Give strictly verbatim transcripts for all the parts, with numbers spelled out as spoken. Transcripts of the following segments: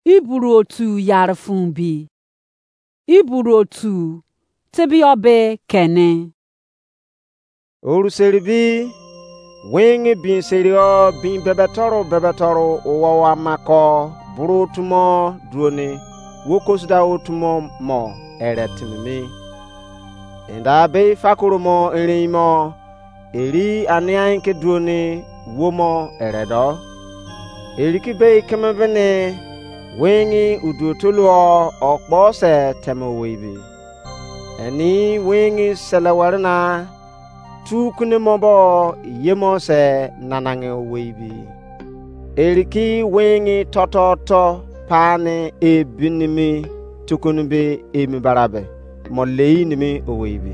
iburu otu yarfunbi iburu otu tibi obe kene oruseribi wengi bin serio bin bebetoro bebetoro owawa mako buru tumo drone wokosda otumo mo eretimimi enda be fakurumo erimo eri anian ke drone womo eredo eriki be kemebene wengi udutuluo okpose temowibi eni wengi selawarna tukune mobo yemo se nanange weibi eriki wengi tototo pane ebinimi tukunube emibarabe molei nimi owibi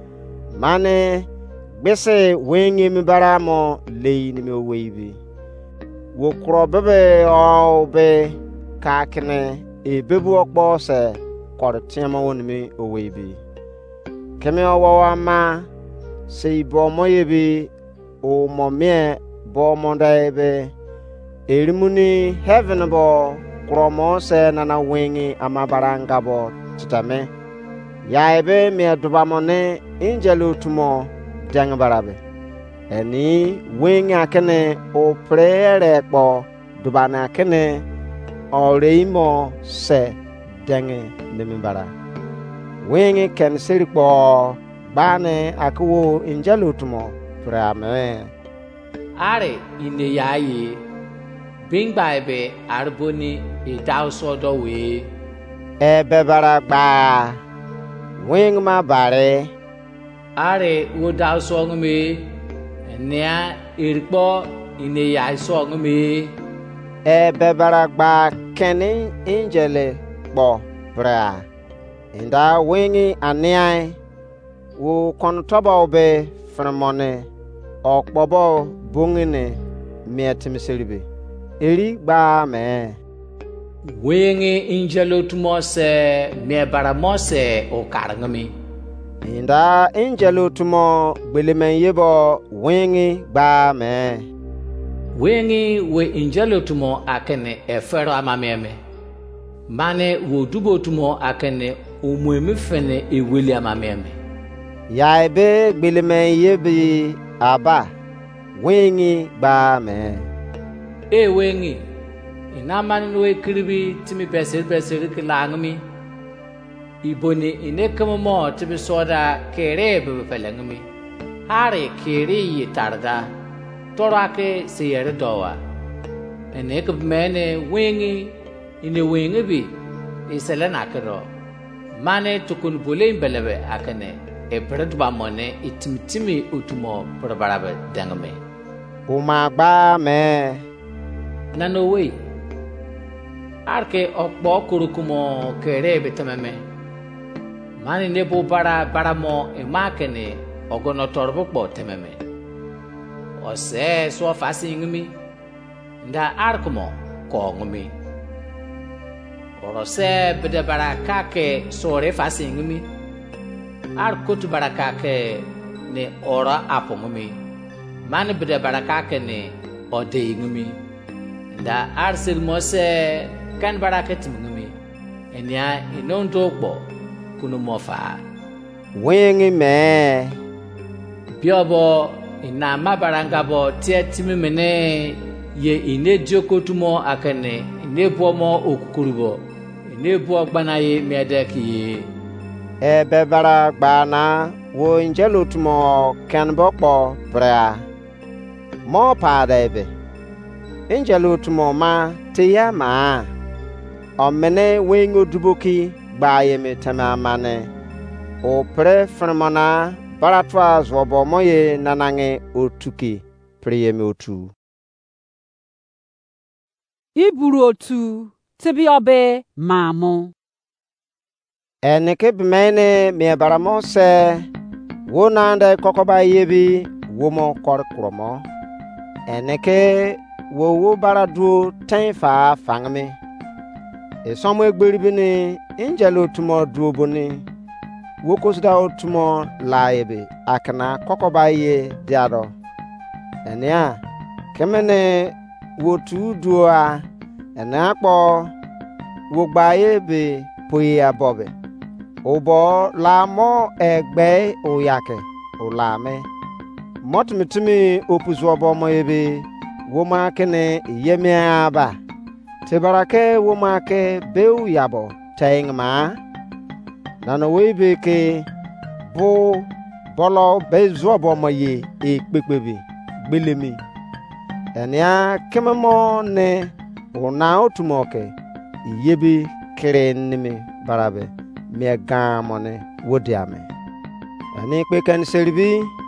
mane gbese wengi emibara mo lei nimi owibi wokro bebe obe kakene ebebu okpose kortiama wonimi owibi keme owawa ma sei bomo yebi o momie bomo daebe erimuni heaven bo kromo se nana wengi amabaranga bo titame yaebe me dubamone angelo tumo dang barabe eni wengi akene o prere po dubana akene o reimo se dange nemimbara wengi ken sirikpo bane akwo injalo tumo prame are ine yayi bingba ebe arboni e dawso we e bebara gba wing ma bare are wo dawso ngme nia irpo ine yayi so ngme e bebara gba kenin injele bo bra inda wingi aniai wo kontoba obe fremone okpobo bungine mietimselibe eri gba me wengi injelo tumose me baramose o karngami inda injelo tumo gbelemen yebo wingi gba me wengi we injelo tumo akene efero amameme mane wo dubo tumo akene umuemi fene eweli amameme yaibe gbelemen yebi aba wingi gba me e wengi inaman no ekribi timi besel besel kilangmi iboni inekamo timi soda kerebe felangmi hare kere yitarda torake seyere dowa enek mene wengi ine wengi bi iselena kero mane tukun bole belebe akane e bredba mone itimtimi utumo probarabe dangme uma gba me nanowe arke okpo kurukumo kerebe tememe mani nebo bara baramo e makene ogono torbokpo tememe ose so fasingmi nda arkumo ko ngmi orose bede barakake sore fasingmi arkut barakake ne ora apongmi mani bede barakake ne odeingmi nda arsil mose kan baraket ngmi enya inondo gbo kunu mofa wingi me biobo ina mabaranga bo tietimi mene ye ine diokotumo akane ine bomo okukurubo ine bo gbanaye medeki e bebara gbana wo injelo tumo kan bokpo bra mo padebe injelo tumo ma tiya ma omene wengo duboki gbaye me tamamane o pre frmana baratwa zobo moye nanange otuki priyeme otu iburu otu tibi obe mamu enike bimene me baramo se wonande kokoba yebi womo korkromo enike wo wo baradu tenfa fangme e somo egberibini injelo tumo duoboni wokosda otumo laebe akana kokoba ye diado enia kemene wotu dua ena kpo wo gbaye be puya bobe obo la mo egbe oyake olame mot mitimi opuzwa bo mo yebe wo ma kene yemia ba te barake wo ma ke beu yabo tengma nana webe ke bo bolo be zo bo mo ye e pekpebe gbelemi enia kememo ne ona otumoke yebe kerenimi barabe me gamone wodiame ani pekan serbi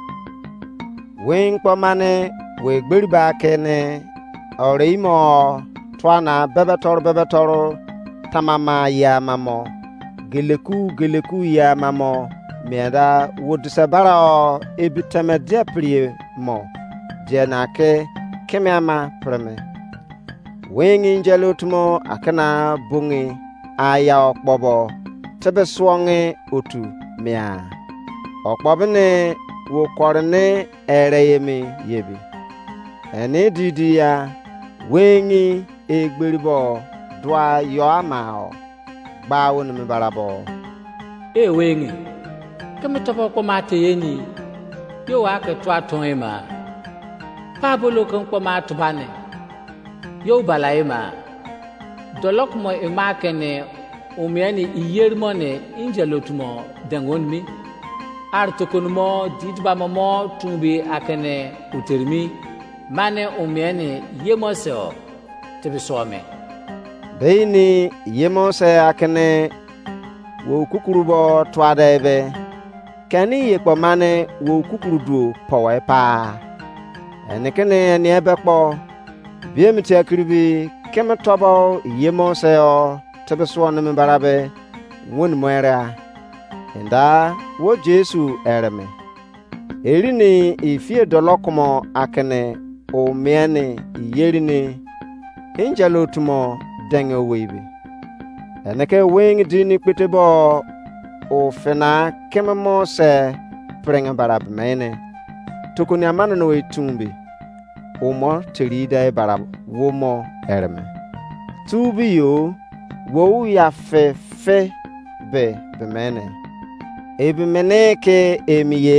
wen pamane we gberiba kene oreimo twana bebetor bebetor tamama ya mamo geleku geleku ya mamo meda wodisabara ebitamedia prie mo jenake kemiama preme wengi njalotmo akana bungi aya okbobo tebe swonge otu mia okbobne wo korne ereyemi yebi ene didia wengi egberibo dwa yo amao bawo ne barabo e wengi kemetopo ko mate yeni yo wa ke twa tonema pabolo kan ko matubane yo balaima dolok mo e makene umiani iyermone injelotumo dangonmi artokonmo ditba mo tumbi akene utermi mane umiani yemose tebisome beini yemose akene wo kukurubo twadebe kani yekpo mane wo kukurudu powe pa enekene ni ebekpo biemiti akribi kemetobo yemose o tebiswone me barabe won moera enda wo Jesu ereme erini ifie dolokomo akene o miane yerini injalotumo denge weibi eneke wing dini kwetebo o fena kememo se prenga barabe mene tukuni amana no etumbi omo terida e barab womo ereme tubi yo wo ya fe fe be be mene ebi mene ke emiye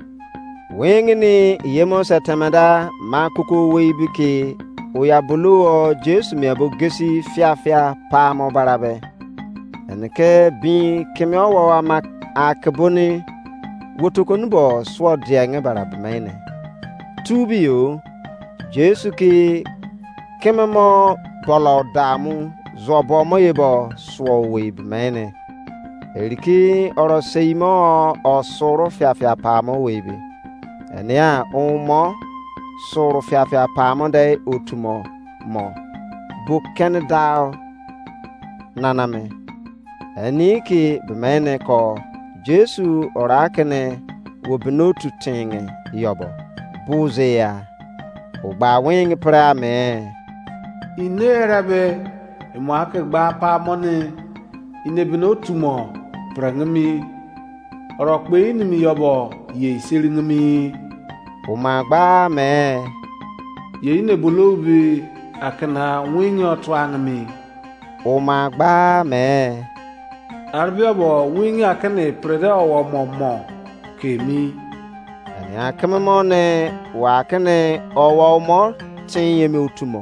wengni yemo satamada makuko weibike o ya bulu o Jesu mi abo gesi fia fia pa mo barabe enke bi kemio wa mak akboni wotokonbo swo dienge barabe mene tubi yo Jesu ki kememo bolo damu zobo moyebo swo weib mene eriki oro seimo osoro fiafia pamo weibi enia umo soro fiafia pamo dai otumo mo buken dao naname eniki bemene ko Jesu orakene wobinotu tinge yobo buzeya ogba wing prame inerabe imwake gba pa moni inebinotumo prangmi orokpe inimi yobo ye isiringmi umagba me ye inebolobi akana wingi otwangmi umagba me arbiobo wingi akane prede owo momo kemi anya kememone wakane owo mo tinyemi utumo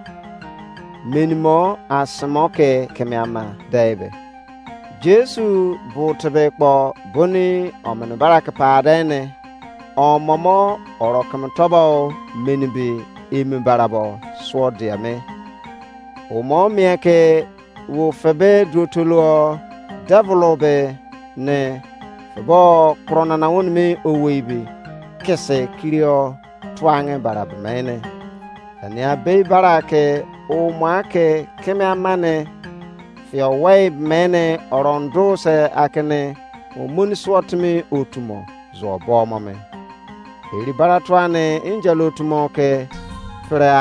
menimo asmoke kemiama daibe Jesu butebe kpo boni omene baraka padene omomo orokamtobo menibi imi barabo swodiame omo mieke wo febe dutulo develope ne febo krona na wonmi owebi kese kirio twange barab mene ania be barake o mwake keme amane fio way mene orondo se akene o muni swatmi otumo zo bomo me eri baratwane injalo otumo ke pra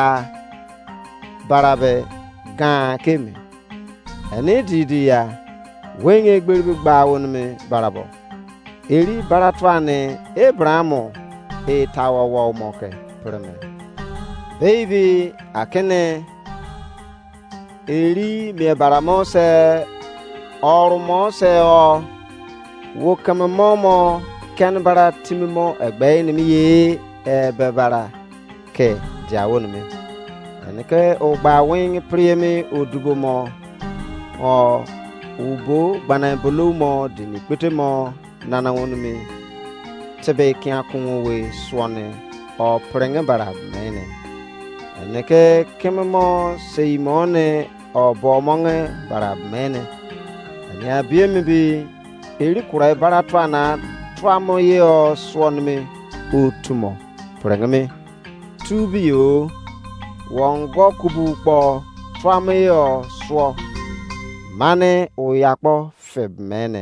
barabe gan keme ene didia wenye gberbi gba wonme barabo eri baratwane Abrahamu e tawa wa moke preme baby akene eri me baramo se orumo se o wo kamamo ken bara timimo egbe ni mi ye e be bara ke jawo ni me enike o gba win priemi odubo mo o ubo gbana bulu mo dini pete mo nana wonu mi tebe kia kunwe swone o prenge bara mene enike kememo seimone o bomonge bara mene anya biemi bi eri kurai bara twana twamo ye o swone mi utumo prenge mi tubi yo wongo kubu po twamo ye o swo mane uyakpo feb mene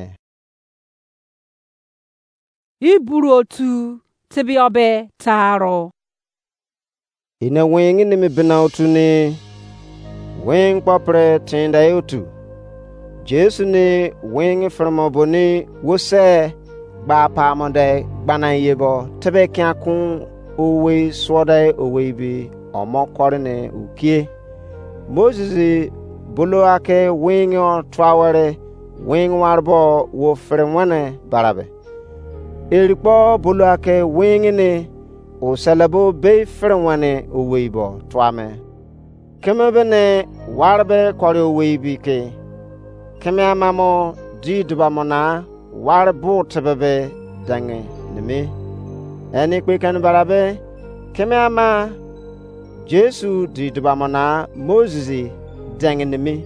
iburu otu tibi obe taro ina wengi ni mi bina otu ni weng popre tinda otu Jesu ni wengi firmo ni wose ba pa monde gbana yebo tebe kya kun owe swoda owe bi omo kore ne ukie Moses bolo ake wengi o twawere wengi warbo wo firmwane barabe erikpo bolo ake wengi ni o selebo be firmwane oweibo twame kemebe ne warbe kore oweibi ke keme amamo di dubamona warbu tebebe dange nimi eni kwe kan barabe keme ama Jesu di dubamona Moses dange nimi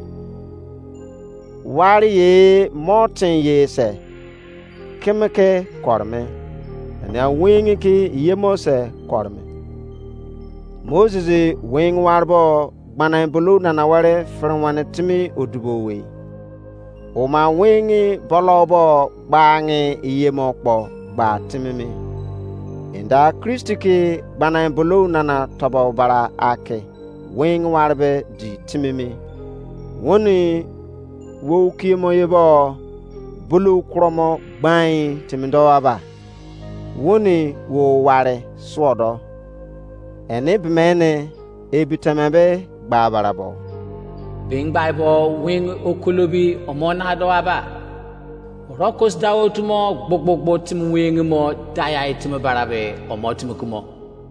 wari ye motin ye se kemeke korme eni a wingi ki ye mose korme Moses wing warbo gbana bulu na ware firwane timi odubo we o ma wingi bolobo gbangi iye mokpo gba timimi inda Kristiki gbana bulu na tobo bara ake wing warbe di timimi woni wo kimo yebo bulu kromo gban timindo aba woni wo ware swodo ene bmene ebitamebe gbabarabo Bing Bible wing okolobi omona do aba rokos dawo tumo gbogbogbo tim wing mo daya itim barabe omotim kumo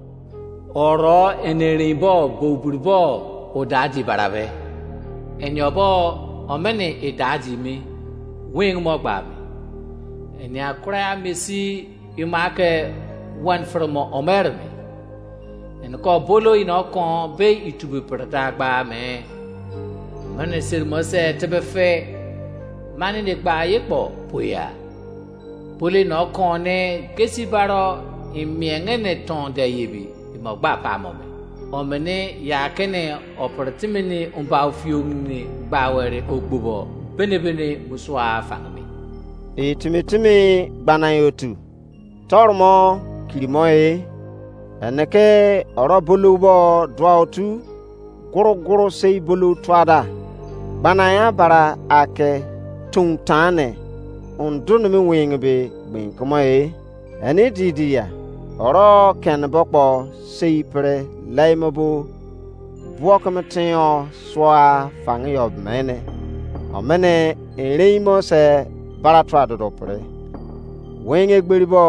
oro enerinbo boburbo odaji barabe enyobo omene edaji mi wing mo gba mi eni akura mesi imake one from omerme en ko bolo ino kon be itubu prata gba me mane sir mo se tebe fe mani de gba yepo poya bolo no kon ne kesi baro imienge ne ton de yebi mo gba pa mo me omene ya kene operatimini umba fiungni gba were ogbubo bene bene muswa fangmi e timitimi gbana yotu tormo kirimoe eneke oro bulu bo dwautu guru guru sei bulu twada bana ya bara ake tungtane undunu mi wingbe gbin kumoe eni didiya oro ken bokpo sei pre laimobu buokamtio swa fangyob mene omene ereimo se bara twada do pre winge gberibo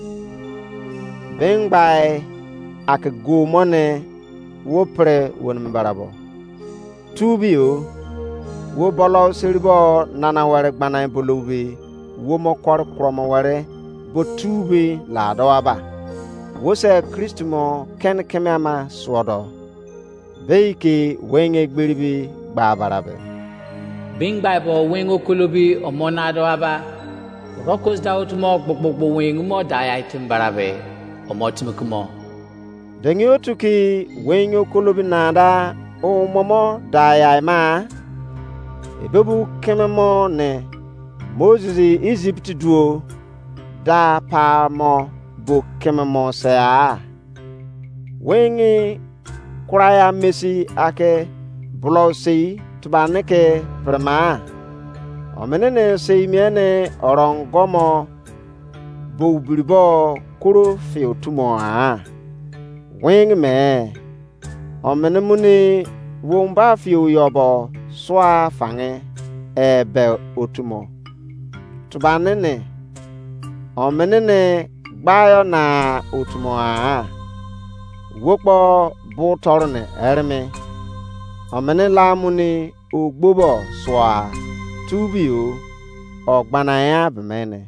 bengbai ak gomone wo pre won barabo tubio wo bolo sirbo nana ware gbana bolobi wo mo kor kromo ware bo tubi la do aba wo se Kristmo ken kemama swodo beiki wenge gbiribi gba barabe Bing Bible wing okolobi omona do aba rokos dawo mo gbogbogbo wing mo daya itim barabe omotim kumo dengi otuki wenge okolobi nada o momo daya ma ebebu kememo ne Moses Egypt duo da pa mo bo kememo sea wengi kuraya mesi ake blosi tubaneke prema omenene seimiene orongomo bo buribo kuro fiotumo a wengi me omenemuni womba fio yobo swa fange ebe otumo tubanene omenene gbayo na otumo a wopo bu torne erme omene lamuni ogbobo swa tubio ogbanaya bemene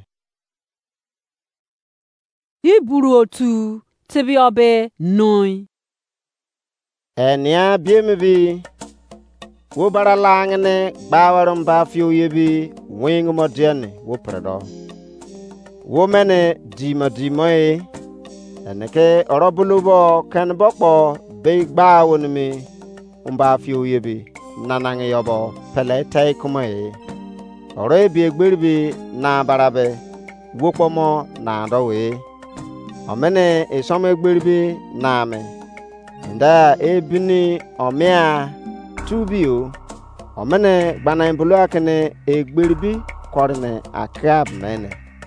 Iburu otu tibi obe noi enia biemebi wo baralangne bawarum ba fiu yebi wing moderne wo predo wo mene di madimoe eneke orobulubo kan bokpo be gba wonmi umba fiu yebi nanange yobo pele tai kumae ore bi egberbi na barabe wo pomo na dowe omene esom egberbi na me nda ebini omea tubio omene gbana mbulu akene egberbi korne akrab mene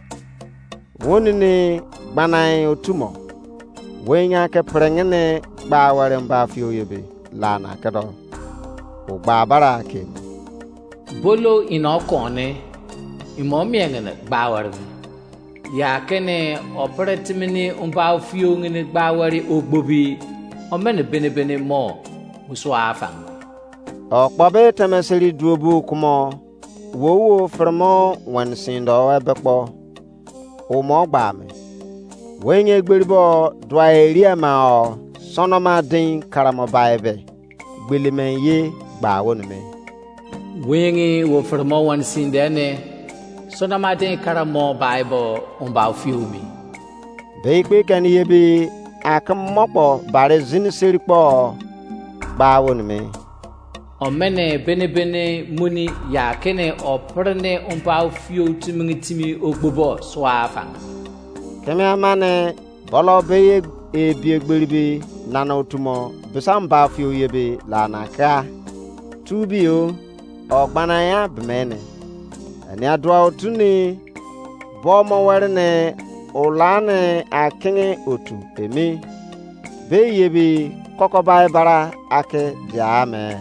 wonini gbana otumo wenya ke prengene gbaware mba fio yebe lana kado o gbabara ke bolo ino kone imo miengene gbaware ya kene operatimini umba fio ngene gbaware ogbobi omene bene bene mo muso afang okpobe temesiri duobu kumo wowo fermo wan sindo ebekpo o mo gba me wenye gberibo dwa eria ma o sonoma din karamo baibe gbelimen ye gba wonme wenye wo fermo wan sindene sonoma din karamo baibo umba fiumi beikwe kan yebi akam mopo bare zin sirikpo gba wonme omene bene bene muni ya kene oprene umpa fio timi timi ogbobo swafa keme amane bolo be e biegberibi nana otumo besamba fio yebe la naka tubio ogbana ya bemene ani adwa otuni bomo werene olane akenge otu emi be yebi kokobai bara ake diame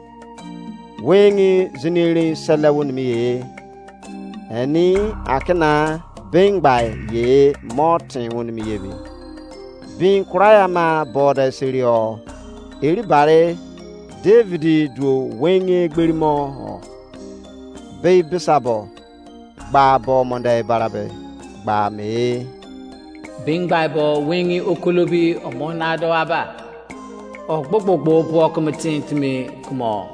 wengi ziniri selawun mi ye ani akena bingbai ye motin won mi yebi bin kuraya ma boda sirio eri bare David do wengi gberimo be bisabo ba bo monday barabe ba me bingbai bo wengi okolobi omonado aba ogbogbogbo bo komitin timi kumo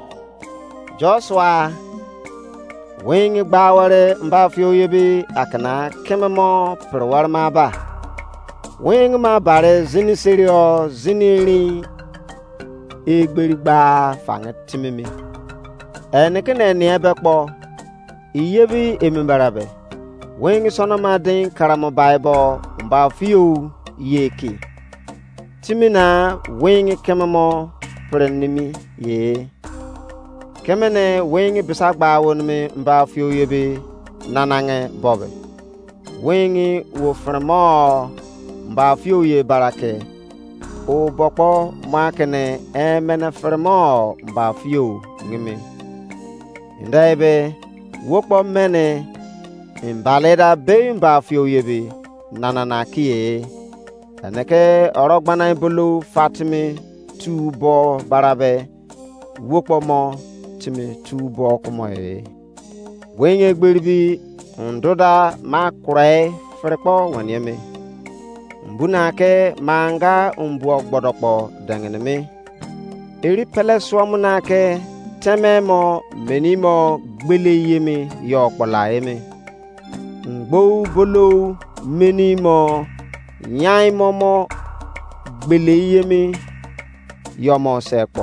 Joshua wing baware mba fio yebi akana kememo perwarma ba wing ma bare zini serio ziniri egberigba fanga timimi enekene ne ebekpo iyebi emibarabe wing sonoma din karamo bible mba fio yeki timina wing kememo prenimi ye kemene wengi bisagba wonme mba fio yebe nanange bobe wengi wo fremo mba fio ye barake o bokpo makene emene fremo mba fio ngime ndaibe wokpo mene imbaleda be mba fio yebe nanana kiye aneke orogbana ibulu fatimi tubo barabe wokpo mo timi tubo kumoye wenye gberibi ndoda makure frepo wanyeme mbuna ke manga umbu gbodokpo dangeneme eri pele swamuna ke tememo menimo gbele yeme yo kpola yeme ngbo bolo menimo nyai momo gbele yeme yomo sekpo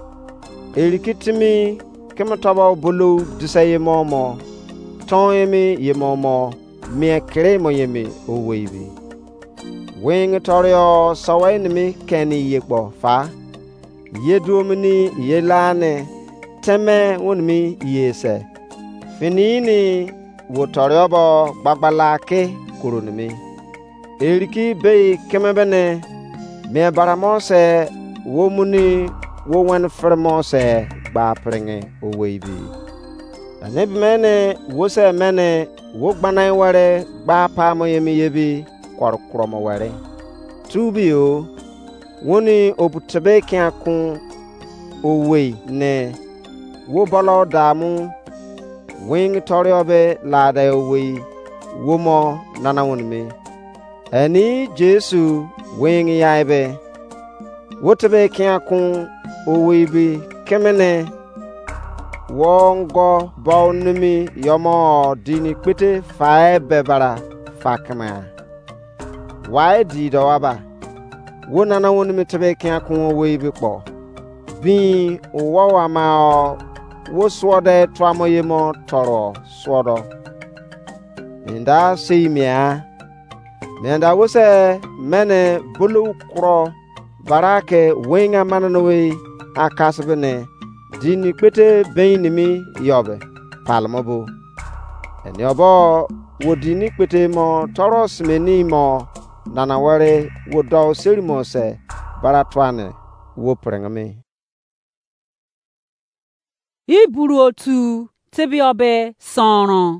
erikitimi kematoba bolo disaye momo tonemi yemomo me kremo yemi owebi wing torio sawainimi keni yekbo fa yeduomni yelane teme wonmi yese finini wotoriobo gbagbalake kurunimi eriki be kemebene me baramose womuni wo wen fermose gba prenge o weibi ane bimene wose mene wo gbanai ware gba pa mo yemi yebi kor kromo ware tubio woni obutebe kiakun o wei ne wo bolo damu wing toriobe lada o wei wo mo nana wonmi ani Jesu wing yaibe wotebe kiakun o weibi kemene wongo bawnumi yomo dini kwete fae bebara fakma wai di do waba wona na wonumi tebe kiakun o weibi kpo bi owawa ma wo swode twamoyemo toro swodo inda seimia menda wose mene bulu kro barake wenga mananowe akasbene dini kwete beinimi yobe palmobo eniobo wodini kwete mo toro smeni mo nanaware wodo serimo se baratwane wo prengame Iburu otu tebi obe sonron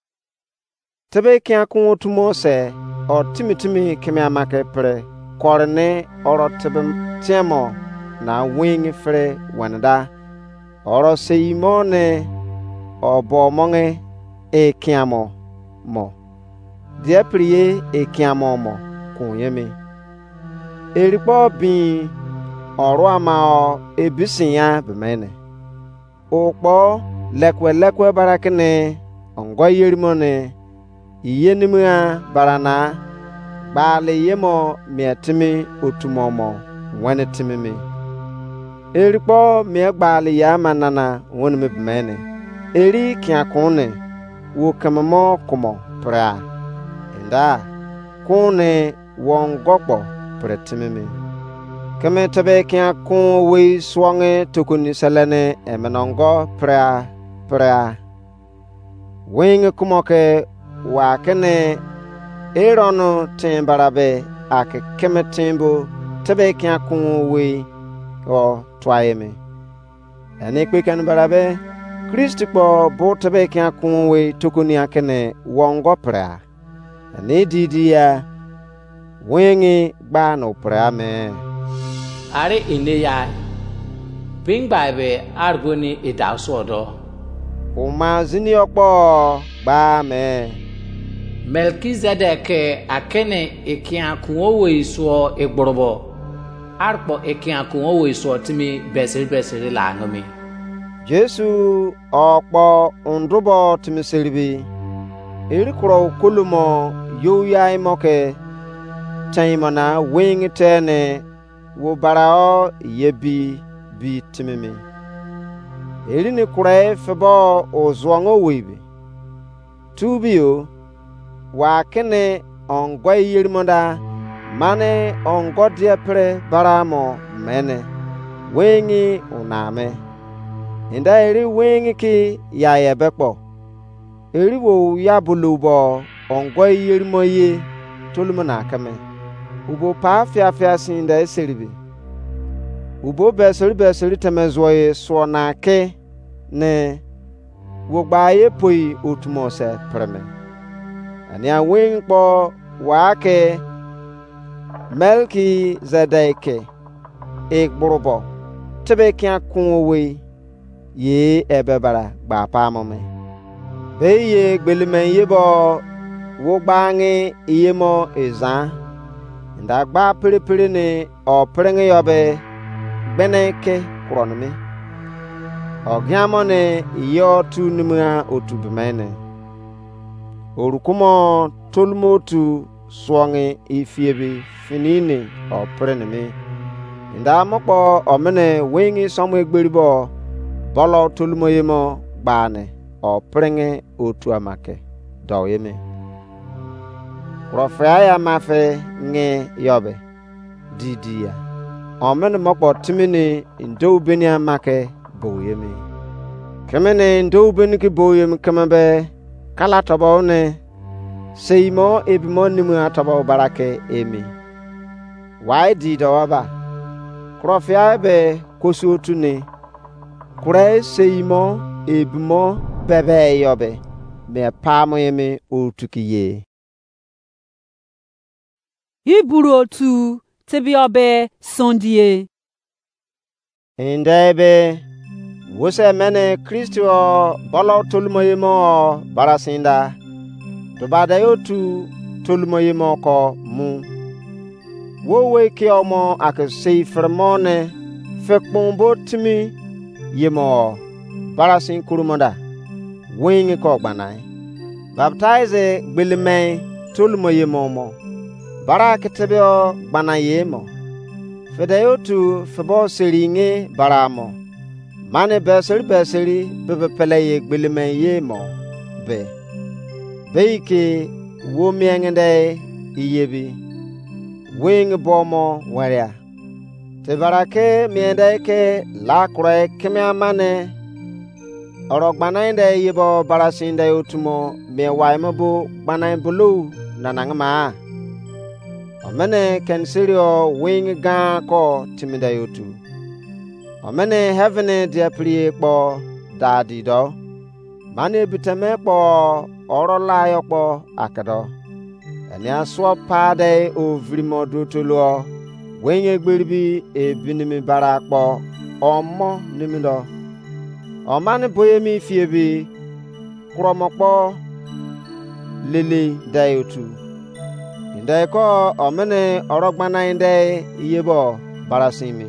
tebe kiakun otumo se o timitimi kemi amake pre korne oro tebe tiemo na wing fre wanada oro seimone obo monge e kiamo mo die priye e kiamo mo kunyemi eripo bi oro ama ebisinya bemene okpo lekwe lekwe barakene ongo yerimone iyenimua barana bale yemo miatimi otumomo wane timimi eripo me gbali ya manana wonu me bemene eri kiakune wo kamamo komo pra enda kune wongokpo pretimimi kame tabe kiakun we swange tukuni salane emenongo pra pra wing kumoke wa kene erono timbarabe ak kemetimbo tabe kiakun we o twayeme ane kwekan barabe Kristi po bo tabe kiakun we tukuni akene wongo pra ane didia wingi gba no pra me are ine ya bing bible argoni idasodo o ma zini okpo gba me Melkizedek akene ekiakun owo iso egborobo arpo ekiakun owo iso timi besiri besiri la ngomi Jesu okpo ndrubo timi seribi erikro kulumo yoyai moke taimana wing tene wo barao yebi bi timimi erini kure febo ozwango wibi tubio wa kene ongo yirmonda mane ongo diepre baramo mene wengi uname inda eri wengi ki ya yebekpo eri wo ya bulubo ongo yirmoye tolumana kame ubo pa fia fia sinda eseribi ubo beseri beseri temezwoye swona ke ne wo gbaye poi otumose preme ani awin po wake Melki Zedeke ekburubo tebe kia kunwe ye ebebara gba pamome be ye gbelime yebo wo gbange iyemo eza nda gba pere ne o prenge yobe beneke kronmi ogyamone yo tunumua otubemene orukumo tolmotu swange ifiebi finini o prenemi nda mokpo omene wingi somwe gberibo bolo tolmoyemo gbane o prenge otu amake doyeme Profaya mafe nge yobe didia omene mokpo timini ndo benia make boyeme kemene ndo beniki boyem kemabe kala tobone seimo ebimo nimu atobo barake emi wai di dawaba Profaya be kosu otune kure seimo ebmo bebe yobe me pamo yemi otukiye. Iburu otu tebi obe sondie. Indebe wose mene Kristo bolo tolmoyimo barasinda to bada yotu tolmoyimo ko mu wo we ki omo ak sei fermone fekpon botimi yimo barasin kurumonda wingi ko gbanai baptize gbilme tolmoyimo mo bara ketebeo gbanayemo fedayotu febo seringe baramo mane beseri beseri bebe peleye gbilme yemo be beike wo miengende iyebi wing bomo waria te barake miende ke la kure kemia mane orogbanainde yebo barasinde utumo me waimobu gbanai bulu nanangma omene kensirio wing ga ko timida yotu omene heaven dia prie kpo dadi do mane bitame kpo orola yo kpo akado ene aso pade ovrimo dotolo wing egberibi ebinimi bara kpo omo nimido omane boyemi fiebi kromokpo lele dayotu inde ko omene orogbana inde yebo barasimi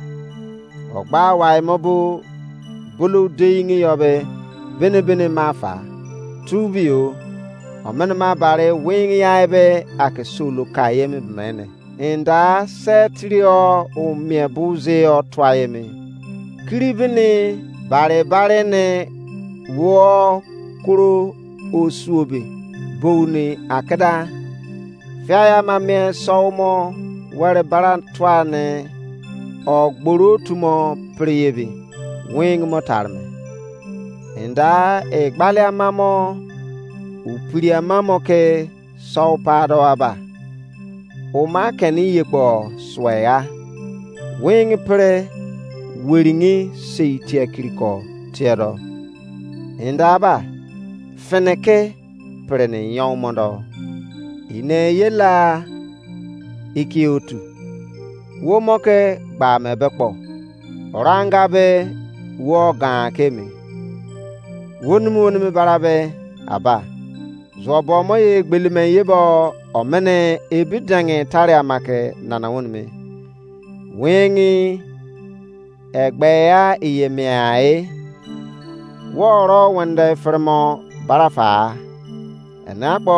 ogba wai mobu bulu deyingi yobe bene bene mafa tubio omene ma bare wingi yaibe akesulu kayemi bmene inda setrio o miebuze o twayemi kribini bare bare ne wo kuro osuobe boni akada fiaya mame somo ware baran twane ogboro tumo priyebi wing motarme inda e gbale amamo upiri amamo ke so pado aba o ma keni yekpo swaya wing pre weringi seitia kiriko tiero inda aba feneke pre ne yomondo ine yela ikiotu wo moke gba mebekpo oranga be wo gan kemi wonumu wonumu barabe aba zobo moye gbelime yebo omene ebidange tare amake nana wonume wengi egbe ya iyemiae woro wende fermo barafa enakpo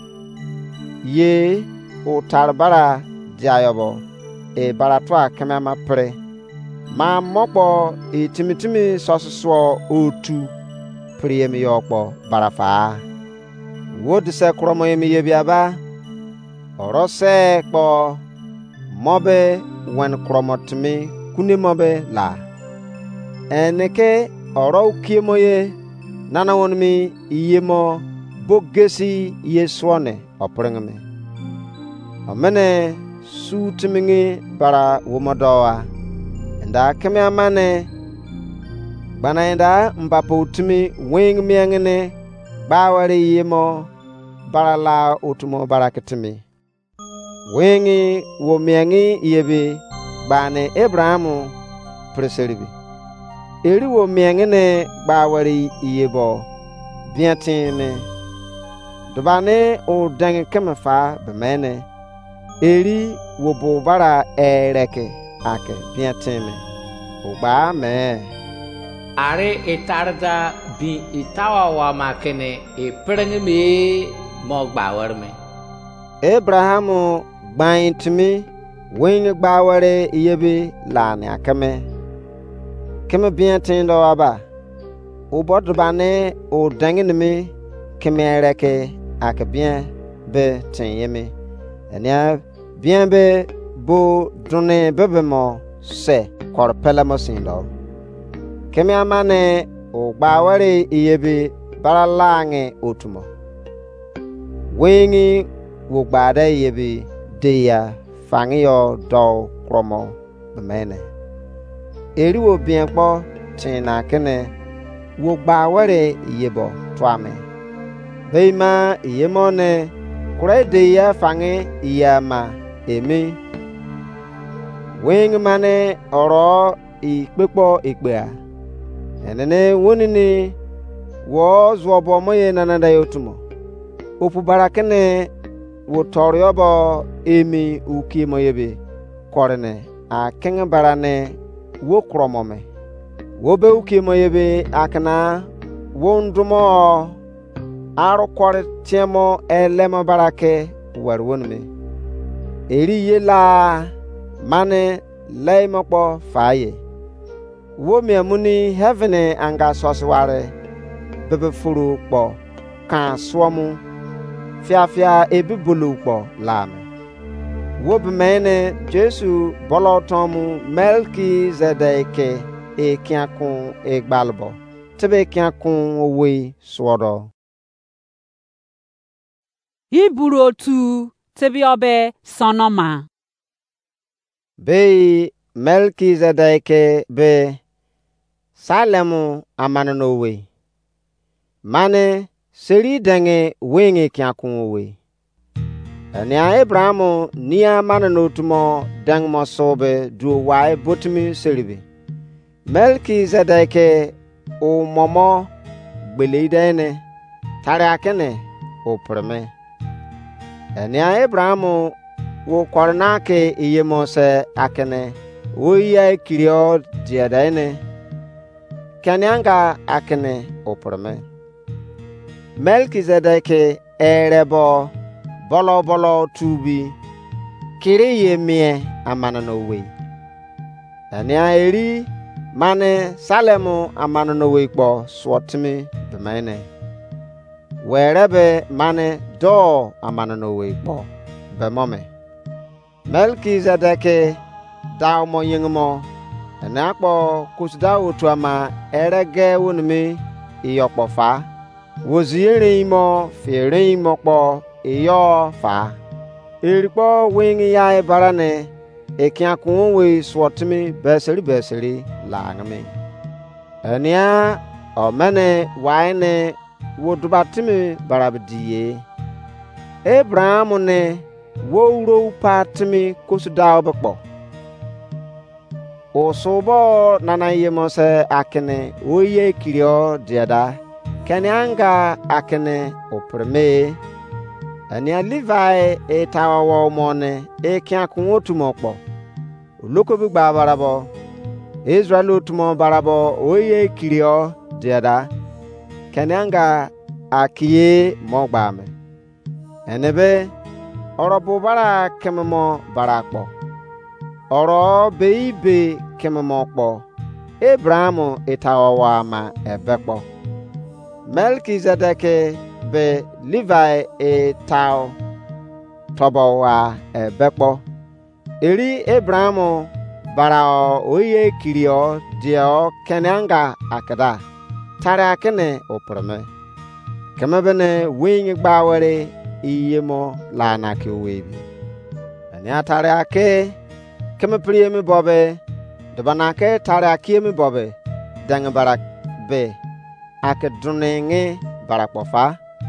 ye utar bara jayobo e baratwa kemama pre ma mopo e timitimi sososo otu priyemi yokpo barafa wodi se kromo yemi yebiaba orose kpo mobe wen kromotimi kune mobe la eneke oro kiemoye nana wonmi iyemo bogesi yeswone oprengme omene su timingi bara womodowa nda keme amane bana nda mbapo timi wing miengene bawari yemo bara la utumo baraketimi wingi wo miengi yebe bane Abrahamu preseribi eri wo miengene bawari yebo bientime dobane o dange kemefa bemene eri wo bo bara ereke ake bientime o ba me are etarda bi itawa wa makene e prenge me mo gbawar me Abrahamu gbaintimi wing gbaware yebe lane akame keme bientin do aba o bodbane o dange me kemereke ake bien be tinyeme enia bien be bo donne bebemo se korpela mosindo keme amane o gbaware yebe baralange otumo wingi wo gbade yebe deya fangiyo do kromo bemene eri wo bien po tina kene wo gba were yebo twame beima yemone kure de ya fange ya ma emi wing mane oro ikpepo ikpea enene wonini wo zwobo moye nananda yotumo opu barakene wo toryobo emi uki moyebe korene a kenge barane wo kromome wo be uki moyebe akana wo ndumo aro kore tiemo elema barake warwonme eri yela mane leimokpo faye wo miamuni heavene anga sosware bebe furu kpo kan swomu fiafia ebibulu kpo lame wo bemene Jesu bolotomu Melki Zedeke e kiakun e gbalbo tebe kiakun owe swodo Iburu otu tebi obe sonoma be Melki Zedeke be Salemu amananowe mane seri denge wenge kiakun owe ania Abrahamu nia mananotumo dang mosobe du wae botumi seribe Melki Zedeke o momo gbeleidene tare akene o preme ania Abrahamu wo kornake iyemose akene wo ya kirio diadaine kanyanga akene o preme Melki Zedeke erebo bolo bolo tubi kiri yemie amananowe ania eri mane Salemu amananowe kpo swotimi bemene werebe mane do amananowe kpo bemome Melki Zedeke daw mo yingmo ania kpo kusda otuama erege wonmi iyokpo fa wozire imo fere imo kpo iyo fa erikpo wingi ya barane ekiakun we swotimi beseri beseri langme ania omene waine wodubatimi barabdiye Abraham ne wowro patimi kusdaw bekpo osobo nana yemose akene oye kirio diada kanyanga akene opreme ania Levi e tawawo mone e kiakun otumokpo olokobi gba barabo Israel otumo barabo oye kirio diada kanyanga akiye mogbame enebe orobu bara kememo barakpo oro beibe kememo kpo Abraham etawawa ma ebekpo Melki Zedeke be Levi e taw tobowa ebekpo eri Abraham bara oye kirio dio kenanga akada tare akene opreme kemebene wingi gbawere iyemo lana ke webi ani atare ake keme priemi bobe de banake tare akiemi bobe dang barak be ake dunenge barak pofa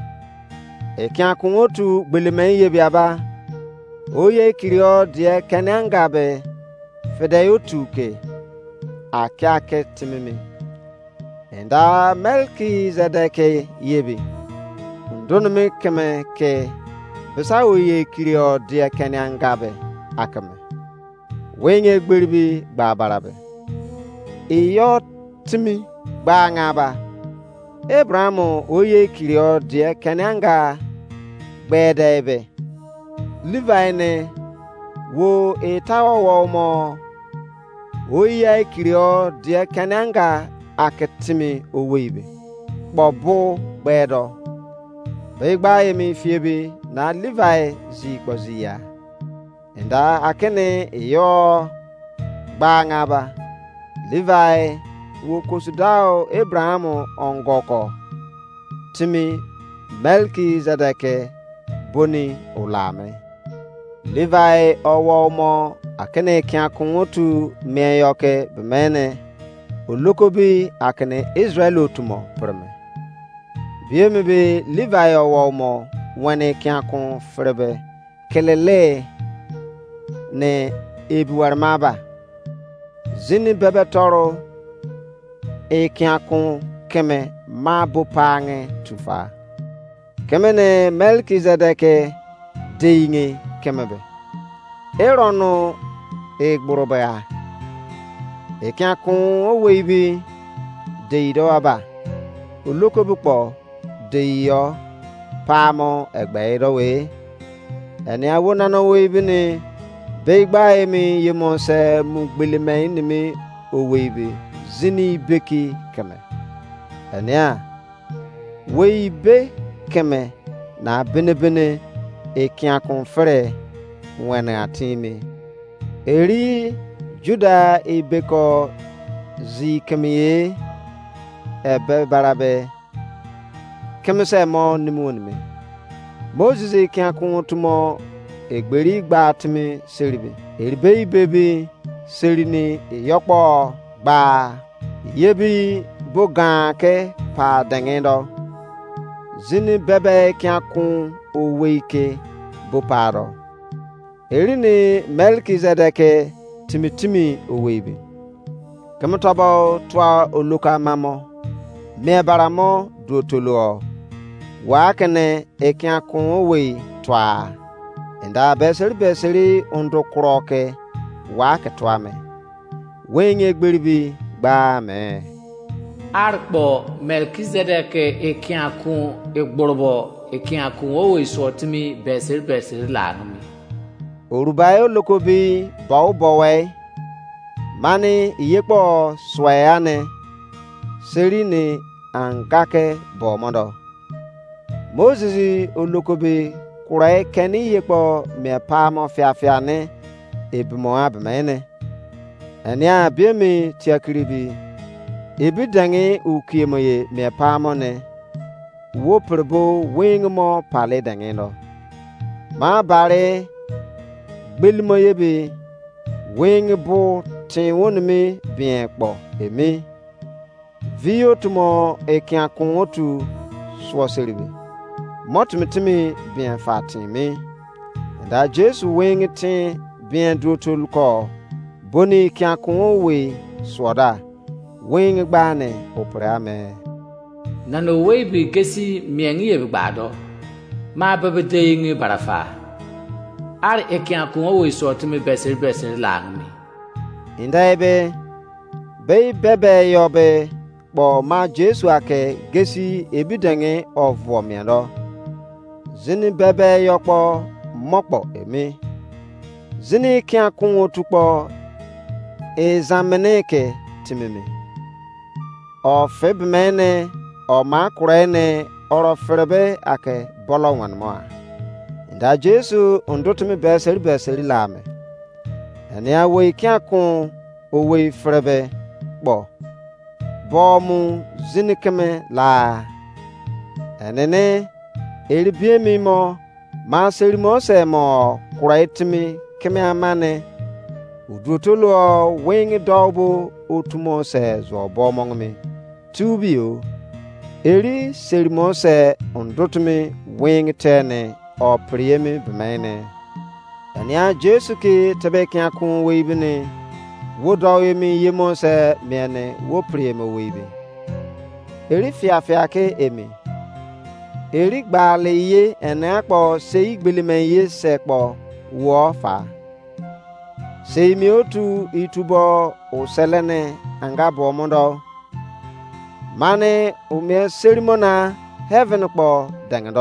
e kya kungotu gbeleme yebiaba oye kirio die kenanga be fedayotuke ake ake timimi enda Melki Zedeke yebi ndonme keme ke besa oye kirio die kenanga be akame wenye gberibi gba barabe iyo timi gba ngaba Abraham oye kirio die kenanga gbedebe Levi ne wo etawo wo mo oye kirio die kenanga aketimi oweibe bobo gbedo begba yemi fiebe na Levi zi kozia enda akene iyo gbangaba Levi wo kosudao Abraham ongoko timi Melki Zedeke boni ulame Levi owo mo akene kya kunwotu meyoke bemene olokobi akene Israel otumo preme biemi bi Levi owomo wane kiakun frebe kelele ne ebiwarmaba zini bebe toro e kiakun keme mabu pange tufa keme ne Melkizedeke deyinge kemebe eronu e gburuba e kiakun oweibi deyido aba olokobukpo deyiyo pamo egbeiro we eni awona no weibi ni beigba emi yemonse mugbelime nimi oweibi zini beki keme enia weibe keme na benebene e kiakun fere wena atimi eri Juda ibeko zi kemiye ebe barabe kemese mo nimunimi Moses kiakun tumo egberi gba atimi seribi eribe ibebi serini yokpo gba yebi bogan ke pa dengendo zini bebe kiakun oweike boparo erini Melkizedeke timitimi oweibi kemtobo twa oluka mamo mebaramo duotolo wakene ekiakun owei twa enda beseri beseri ondo kroke wake twame wenye gberibi gba me arpo Melkizedeke ekiakun egborobo ekiakun owei sotimi beseri beseri lanumi orubayo lokobi bawo bowe mani iyepo swayane serini angake bomodo Moses olokobi kurai keni yepo me pamo fiafiane ebimo abmene enia biemi tiakribi ebidangi ukiemoye me pamo ne wo prebo wingmo pale dangino ma bare gbelmo yebe wing bo tin wonmi bien kpo emi vio tumo ekiakun otu swoseribi motmitimi bien fatimi da Jesu wing tin bien duotul ko boni kiakun we swoda wing gbane oprame nano weibi gesi miengi yegbado ma babedeyingi barafa ar ekiakun owei sotimi beseri beseri langmi indaibe bei bebe yobe bo ma Jesu ake gesi ebidange ovo miendo zini bebe yokpo mokpo emi zini kiakun otukpo ezameneke timimi o febmene o makurene oro ferebe ake bolo wanmoa da Jesu ondotumi beseri beseri lame eni awe kiakun owe frebe kpo bomu zinikeme la enene eribiemi mo ma serimo se mo kuraitimi keme amane udutolo wing dobo otumo se zo bomongmi tubio eri serimo se ondotumi wing tene o priemi bemene ania Jesu ki tebe kiakun weibini wo dawemi yemo se mene wo priemi weibi eri fiafia ke emi eri gbale ye ene akpo se igbelime ye se kpo wo fa se mi otu itubo oselene anga bomondo mane umie serimona heaven kpo dangdo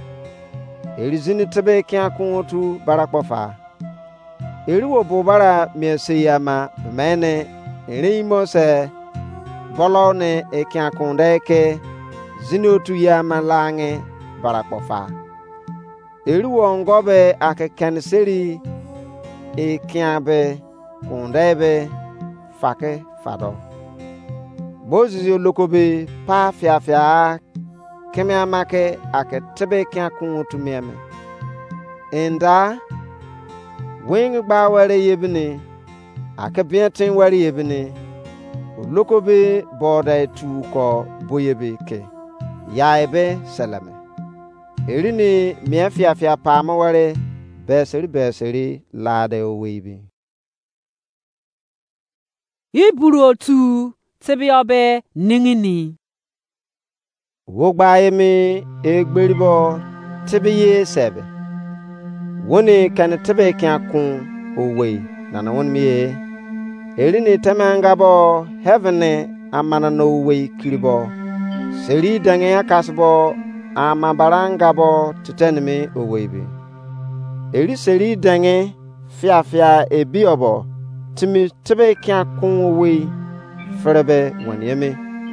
eri zini tebe kiakun otu barakpofa eri wo bobara mieseyama mene eri imo se bolone ekiakun deke zini otu yama lange barakpofa eri wo ngobe akeken seri ekiabe kundebe fake fado Moses lokobe pa fia fia keme amake ake tebe kiakun otu mieme enda wing ba were yebini ake bientin were yebini lokobe boda tu ko boyebe ke yaibe salame erini miafia fia pamaware beseri beseri lade owibi iburu otu tebiobe ningini wogbayemi egberibo tibiye sebe woni kan tebe kyakun owe nana won miye erini temangabo heaven amana no we kiribo seri dange akasbo amabarangabo titenmi owebi eri seri dange fia fia ebiobo timi tebe kyakun owe frebe wonieme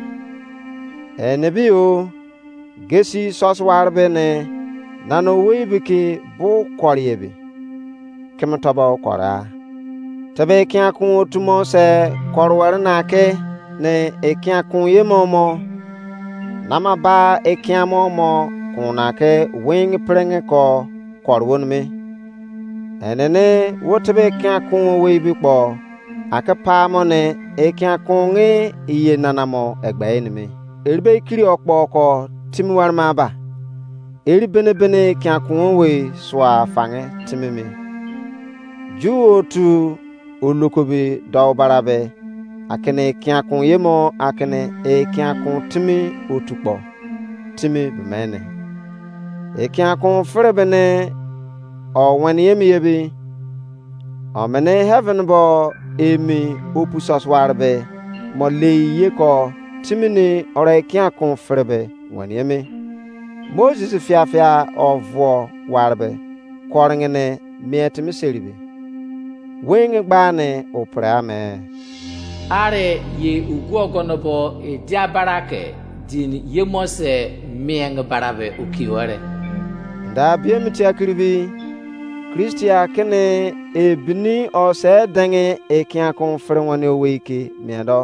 enebio gesi soswarbe ne nano weibiki bu koryebe kemtaba kora tabe kyakun tumo se korwar nake ne ekyakun yemomo nama ba ekyamo mo kunake wing prenge ko korwon me enene wotabe kyakun weibi kpo akapa mo ne ekyakun nge iye nanamo egbe enime eribe kiri okpo ko timwar ma ba eri bene bene kyakun we swa fange timimi juotu olokobe dawbarabe akene kyakun yemo akene e kyakun timi otukpo timi bemene e kyakun frebene o wani yemi yebi o mene heaven bo emi opusas warbe mo leye ko timi ni ore kyakun frebe wani yemi Moses fiafia ovo warbe korngene mietimi seribe wing gbane oprame are ye ugogonobo e diabarake din yemose mieng barabe ukiware nda biemti akribi Christia kene ebini o se dange e kyakun frewone weke miado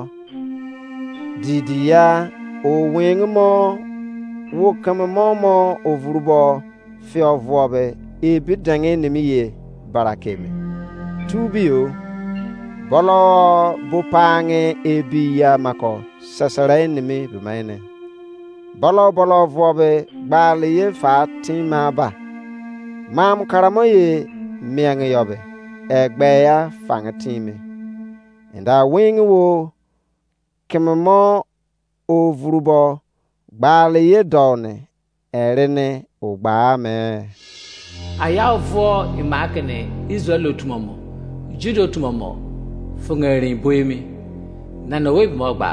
didia o wing mo wo kama momo ovurubo fi ovobe ebi dange nimiye barakeme tubio bolo bupange ebi ya mako sasare nimi bimaine bolo bolo vobe gbali ye fatima ba mam karamoye miange yobe egbe ya fangatime enda wing wo kemamo ovurubo gbali ye done erene ogbame ayavo imakene Israel otumomo Judo otumomo fungeri boemi nana we mo gba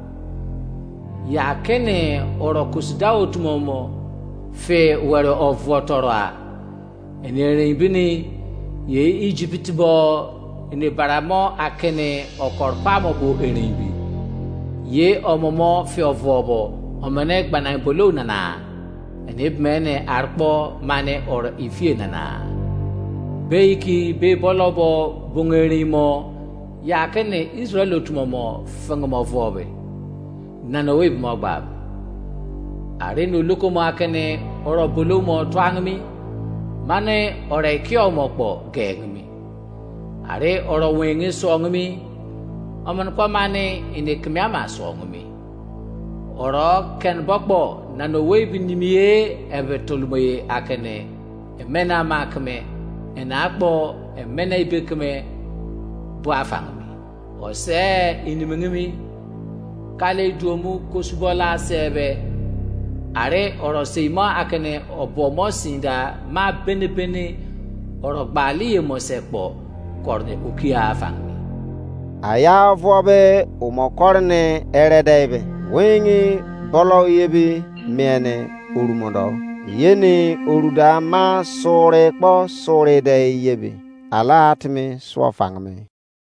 ya kene oro kusida otumomo fe were ovo toro a enere bini ye Egypt bo ene baramo akene okorpamo bo erimbi ye omomo fe ovo bo omene gbana bolo nana ene mene arpo mane or ifie nana beiki be bolobo bungerimo ya kene Israel otumomo fangamo vobe nana we mo gbab are no lokomo akene oro bolomo twangmi mane ore kio mopo gegmi are oro wenge songmi amon kwa mane ine kmiama songmi oro ken bokbo nano we binimie ebe tolmoye akene emena makme enakbo emena ibekme buafangmi ose inimngimi kale duomu kosubola sebe are oro seima akene obomo sinda ma bene bene oro gbali emosepo korne ukia afangmi aya vobe umokorne eredebe wengi bolo yebi miene urumodo yeni uruda ma sore kpo sore de yebi ala atmi swafangme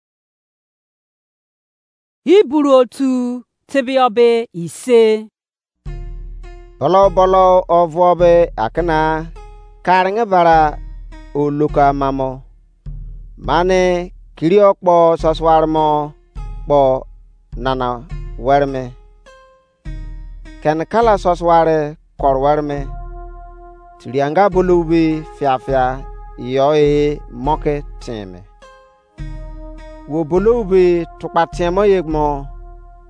iburu otu tebiobe ise bolo bolo ovobe akana karnge bara oluka mamo mane kiriokpo soswarmo po nana werme ken kala sosware korwerme tirianga bulubi fiafia yoe moke time wo bulubi tukpatiemo yegmo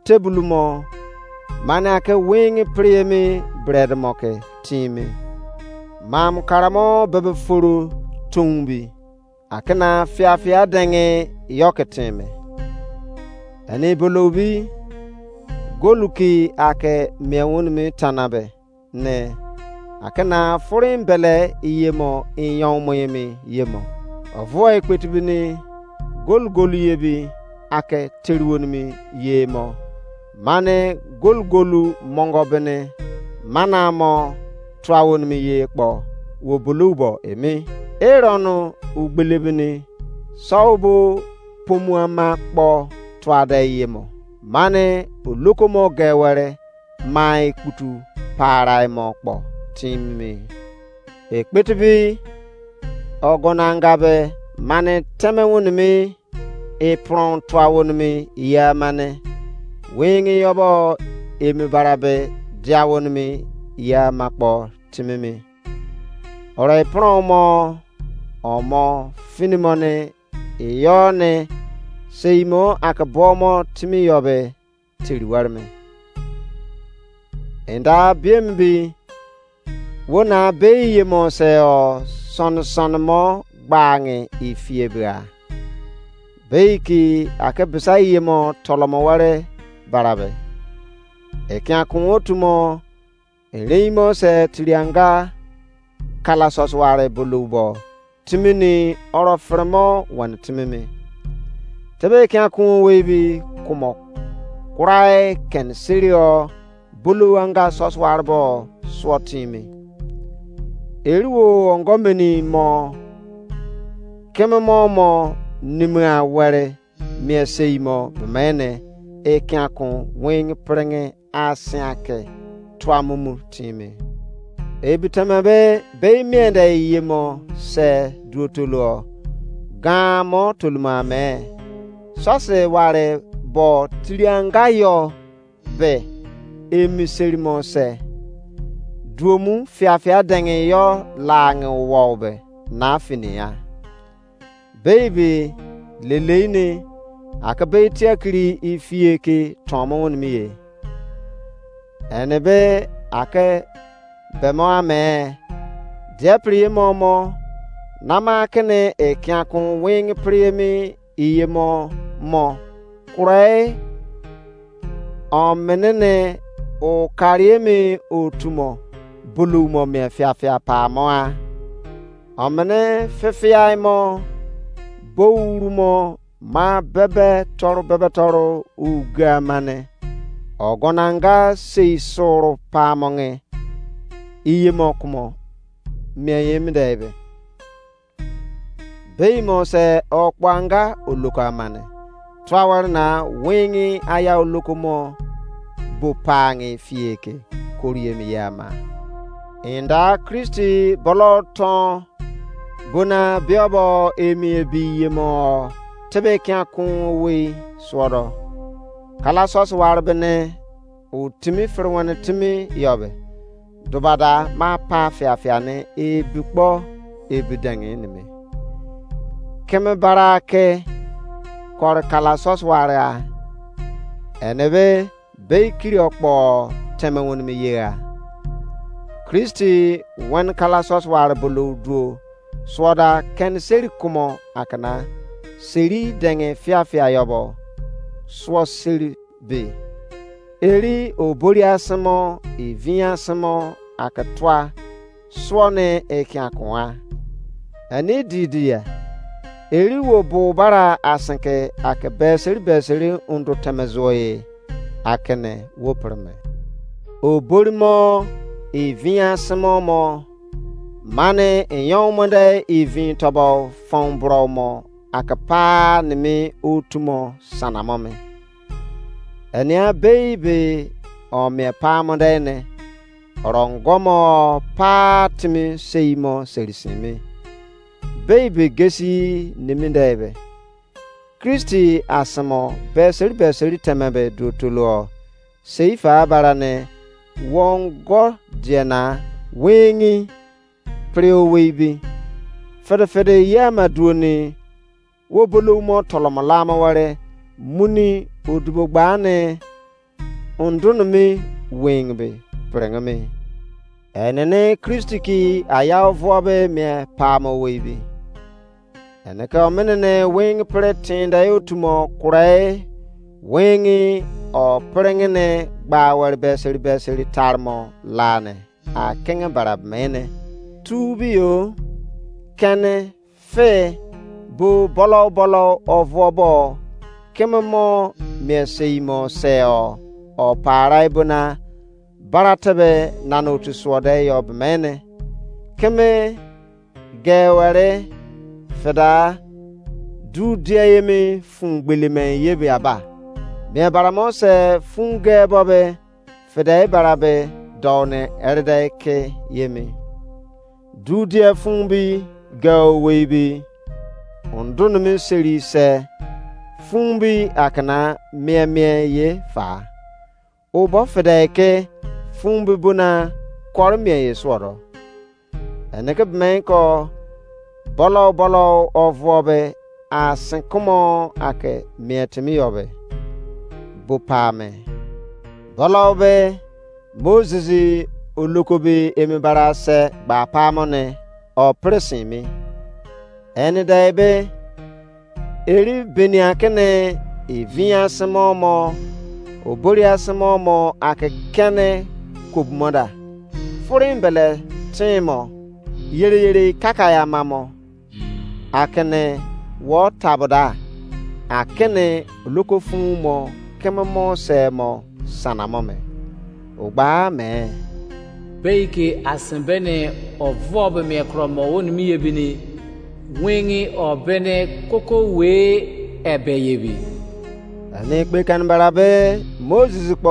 tebulu mo mane ake wingi priyemi bread mo ke timi mam karamo bebe furu tungbi akena fia fia denge yoke timi ani bolobi goluki ake mewun mi tanabe ne akena furin bele iyemo inyon moyemi yemo avoy kwetibini gol golu yebi ake teriwonmi yemo mane gol golu mongobene manamo twawonmi yekpo wo bulubo emi eronu ugbelebini sawbo pomuama kpo twade yemo mane olokomo gewere mai kutu parai mo kpo timi ekpetibi ogonangabe mane temewunmi e pron twawunmi ya mane wingi yobo emi barabe diawunmi ya makpo timimi ore pron mo omo finimone iyone seimo akabomo timi yobe tiriwarme enda biembi wona beye mo se o son son mo gbange ifiebra beiki akebisa yemo tolomo ware barabe ekya kunwotumo eleimo se tirianga kala sosware bulubo timini oro fremo wan timimi tebe kya kunwebi kumo kurai ken sirio buluanga soswarbo swatimi eriwo ngomeni mo kememo mo nimra ware mieseimo bemene ekyakun wing prenge asiake twamumu timi ebitamabe be miende yemo se duotolo gamo tulmame sose ware bo triangayo be emiserimo se duomu fiafia denge yo lang wobe na finia baby leleine akabe tiakri ifieke tomon miye enebe ake bemo ame depri momo nama kene ekyakun wing priemi iyemo mo kurai omenene o kariemi otumo bulu mo me fiafia pa mo a omene fefia mo bouru mo ma bebe toro bebe toro ugamane ogonanga sei soro pa monge iye mo kumo me yemdebe beimo se okwanga ulukamane twawar na wingi aya ulukumo bupangi fieke koriyemi yama inda Kristi boloton buna biobo emi ebiyemo tebe kya kunwe sworo kala sos warbene o timi frwane timi yobe dubada ma pa fiafiane e bukpo e bidange nime keme barake kor kala sos wara enebe be kiri okpo temewon mi yega Kristi wan kala sos war bulu duo swada ken seri kumo akana seri denge fia fia yobo swa seri be eri obori asemo evia asemo akatwa swone ekiakoa ani didia eri wo bobara asanke akabe seri be seri undo temezoye akene wo perme obori mo evia asemo mo mane enyon monde evin tobo fon bromo akapa nimi utumo sanamome enia baby o me pa monde ne orongomo patimi seimo serisimi baby gesi nimi debe Kristi asamo beseri beseri temebe dutulo seifa barane wongo diena wingi preo webi fede fede yama duoni wo bolo mo toloma lama ware muni odubo gbane undunmi wingbi prengmi enene Kristi ki ayaw vobe me pamo weibi eneka omenene wing pre tinda yotumo kurai wingi o prengene gbawar beseri beseri tarmo lane a kenga barab mene tubio kene fe bu bolo bolo ovobo kememo meseimo seo o parai buna baratabe nanotu swade yob mene keme gewere feda du diayemi fungbelime yebi aba me baramose funge bobe feda barabe dawne erde ke yemi du dia fungbi gawebi ondunu mi seri se fungbi akana mie mie ye fa obo feda ke fungbi buna kor mie ye sworo eneke bmenko bolo bolo ovobe asinkumo ake mietimi yobe bupame bolo be Moses olukobi emibara se gba pamone o presimi eni daibe eri beni akene evia semomo obori asemomo akekene kubmoda furimbele timo yere yere kakaya mamo akene wo taboda akene lokofumo kememo semo sanamome ogba me beike asembene ovobe me kromo woni mi yebini wingi obene koko we ebeyebi ani pe kan barabe Moses po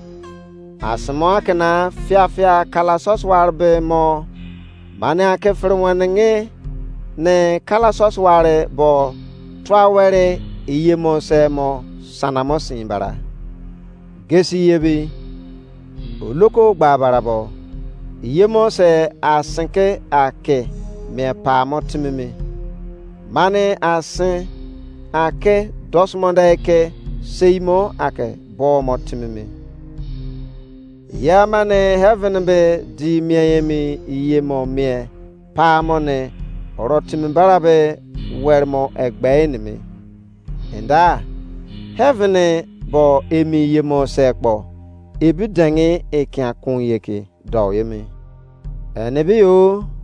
asmo akena fia fia kala soswarbe mo mane ake frwanenge ne kala sosware bo twawere iyemo semo sanamo simbara gesi yebi oloko gbabarabo iyemo se asinke ake me pamo timimi mane asin ake dosmonda eke seimo ake bomo timimi ya mane heaven be di mieyemi iyemo mie pamo ne orotimi barabe wermo egbe enimi enda heaven bo emi iyemo sekpo ebi dangi ekia kun yeke do yemi enebi yo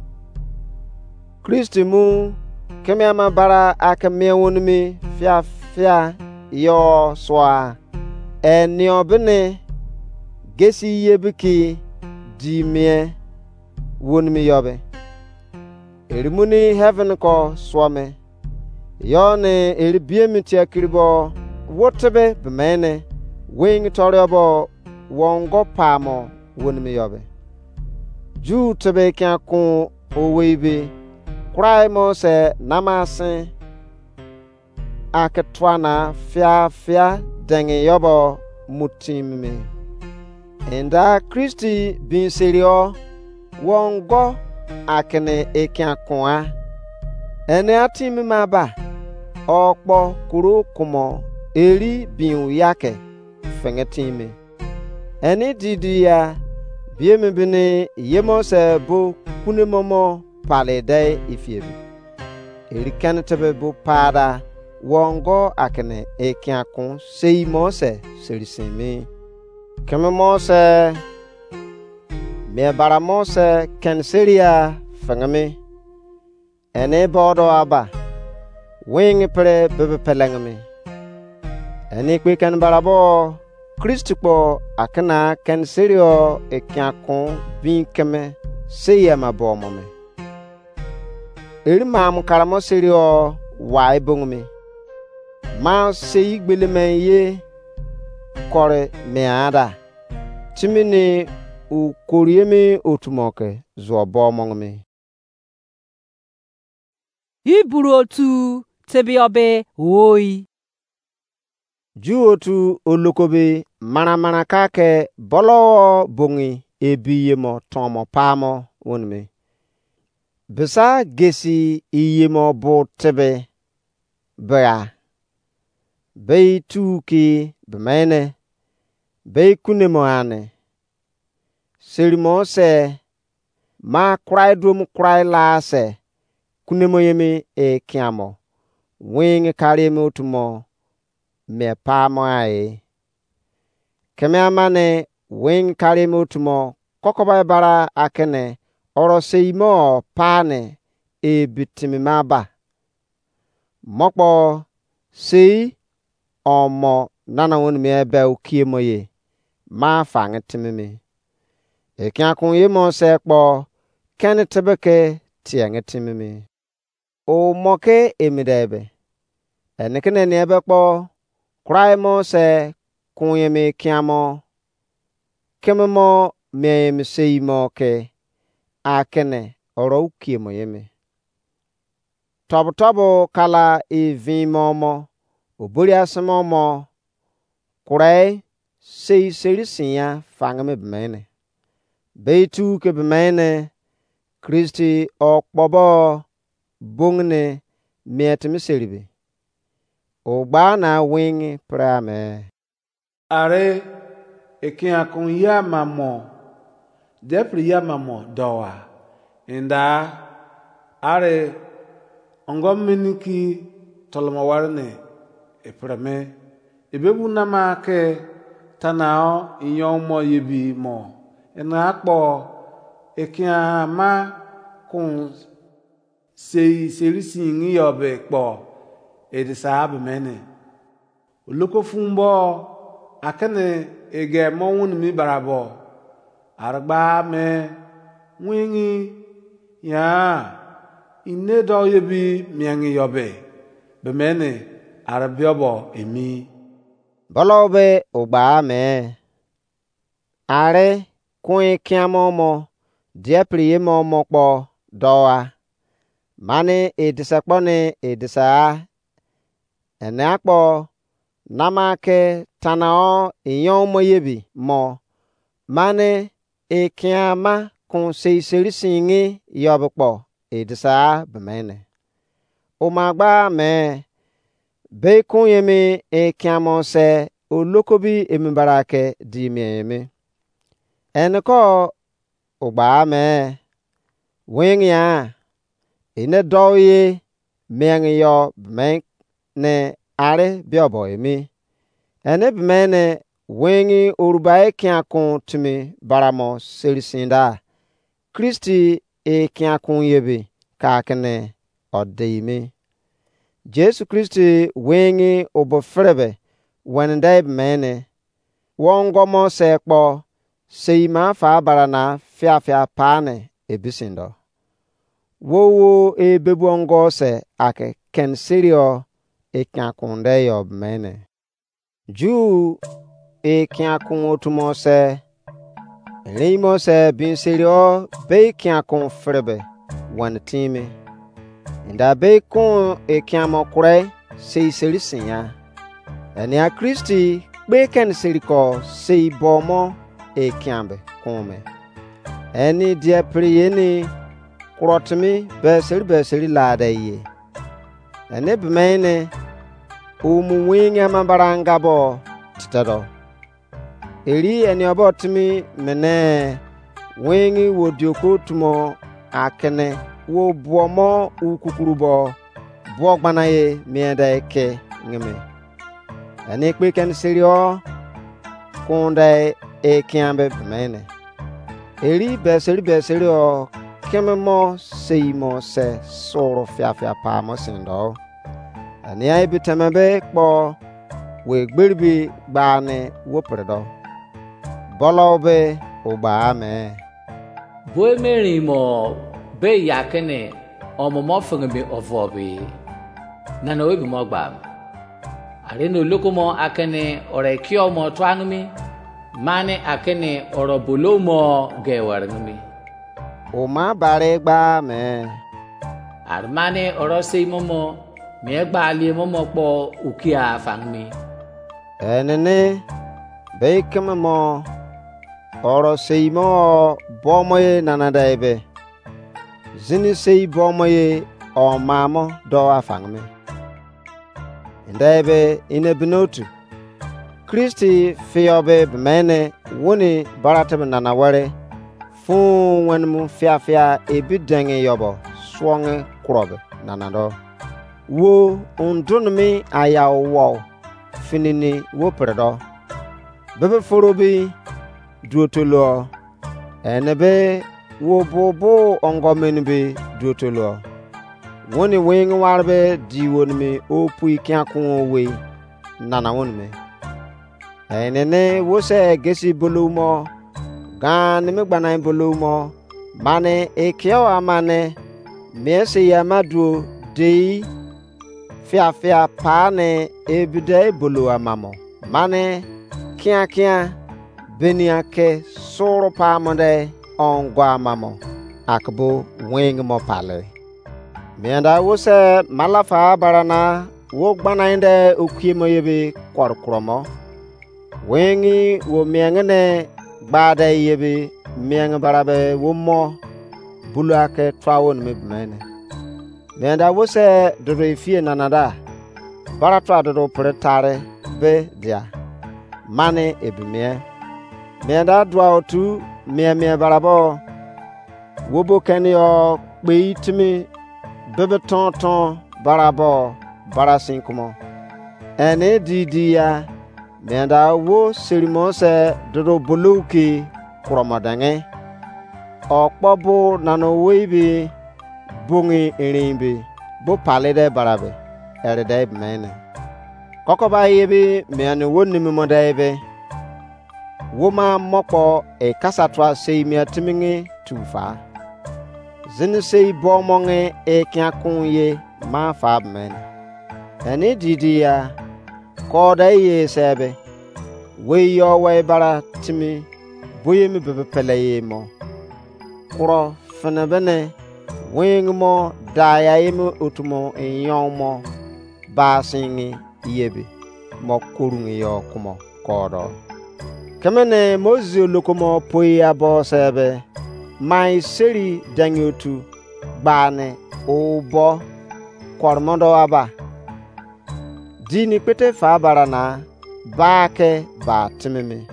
Kristi mu kemi ama bara akame wonumi fia fia yo swa eni obene gesi yebiki di mie wonumi yobe erimuni heaven ko swame yone eribiemi tia kiribo wotebe bemene wing toriobo wongo pamo wonimi yobe ju tebe kya kun owebe kurai mo se namasin aketwana fia fia dengi yobo mutimimi enda Kristi bin serio wongo akene ekya kunwa ene atimi maba okpo kuru kumo eri bin yake fengetimi eni didi ya biemi bini yemo se bu kunimomo pale dai ifiebi eri kanetebe bu pada wongo akene ekiakun seimo se serisimi kememo se me baramo se kenseria fengami ene bodo aba wing pre bebe pelengami eni kwe kan barabo Kristi po akana kan serio ekiakun bin keme seya mabomo me eri mam karamo serio wai bungmi ma seyi gbele men ye kore me ada timini u koriemi otumoke zo bomo me Iburu otu tebiobe oi ju otu olokobe mana mana kake bolo bungi ebiyemo tomo pamo wonme bisa gesi iyemo bo tebe baya bei tuki bemene be kunemo ane serimo se ma krai dum krai la se kunemo yemi e kiamo wing kare me utumo me pa mo ai keme amane wing kare me utumo kokoba bara akene oro seimo pane e bitimi maba mokpo sei omo nana won me ebe ukie moye ma fang timimi e kya kun ye mo se kpo ken tebeke tieng timimi o moke emidebe enekene ne ebe kpo krai mo se kun ye me kyamo kememo me me sei mo ke akene oro ukie moye me tobo tobo kala e vimo mo obori asemo mo kurai sei serisiya fangame bmene beitu ke bmene Kristi okpobo bungne mietimi seribe ogba na wing prame Are ekia kun ya mamo depri ya mamo doa inda are ongominiki toloma warne eprame ebebu nama ke tanao inyomo yebi mo ena akpo ekia ma kun sei serisi ngi yobe kpo edisa abmene oloko fumbo akane ege mowun mi barabo argba me wingi ya ine do yebi miangi yobe bemene arabiobo emi bolobe ogba me are kun kyamo mo diepri mo mo kpo doa mane edisakpone edisa enakpo namake tanao inyon moyebi mo mane ekiama kun seiserisingi yobkpo edisa bemene omagba me be kun yemi ekiamo se olokobi emibarake di miemi enko ogba me wingya ine doye menyo bmen ne are biobo emi ene bmene wingi orubae kiakun tumi baramo serisinda Kristi e kiakun yebe kakene odeimi Jesu Kristi wingi obofrebe wende bmene wongomo sekpo seima fa barana fia fia pane ebisindo wowo e bebuongo se ake ken serio e kiakun de yob mene ju e kiakun otumo se leimo se bin serio be kiakun frebe wan time inda be kun e kiamo kure sei serisinya ene a Kristi be ken seriko sei bomo e kiambe kume eni dia priyeni kurotimi be seri be seri ladaye ene bmene umu winga mabaranga bo titado eri eni obotimi mene wingi wodioko tumo akene wo buomo ukukurubo buogbanaye miende ke ngeme ene kpe ken serio kunde e kiambe bmene eri be seri be serio kememo seimo se soro fia fia pa mo sindo ani ai bitemebe kpo we gberbi gbane wo predo bolobe ogba me boy merin mo be yakene omomo fengbe ovobi nana we bi mo gba are no lokomo akene ore ki omo twangmi mane akene oro bolomo gewarngmi o ma bare gba me armane oro sei momo me gba ali momo po ukia fangmi enene be kememo oro sei mo bomoye nanadaibe zini sei bomoye o mamo do afangmi ndaibe ine binotu Kristi fiobe bemene woni baratem nana ware fun wenmu fia fia ebidenge yobo swonge krobe nanado wo undunmi ayawo finini wo predo bebe forobi duotolo enebe wo bobo ongomenbe duotolo woni wing warbe diwonmi opui kyakun we nana wonme enene wo se gesi bolumo gan me gbana bolumo mane ekyo amane mese ya madu dei fia fia pane ebide bolu amamo mane kia kia beniake soro pamode ongwa amamo akbo wing mo pale mianda wo se malafa barana wo gbana inde okimo yebe korkromo wengi wo miengene gbada yebe mieng barabe wo mo bulake twawon mebmene mianda wo se dodo fie nanada bara twa dodo pretare be dia mane ebimie mianda dwa otu mie mie barabo wo bo kenio peitimi bebe tonton barabo barasinkumo ene didia mianda wo serimonse dodo buluki kromadange okpobu nano weibi bungi irimbi bo palede barabe erede mene kokoba yebi miane wonni mimodaibe woma mokpo e kasatwa seimia timingi tufa zini sei bomonge e kyakunye ma fab mene ene didia koda ye sebe we yo we bara timi boye mi bebe pele mo kuro fene bene wing mo daya yemi utumo enyomo basingi yebe mo kurungi yo kumo kodo kemene mozi lokomo poya bo sebe mai seri danyotu bane obo kormondo aba dini pete fa barana baake ba timimi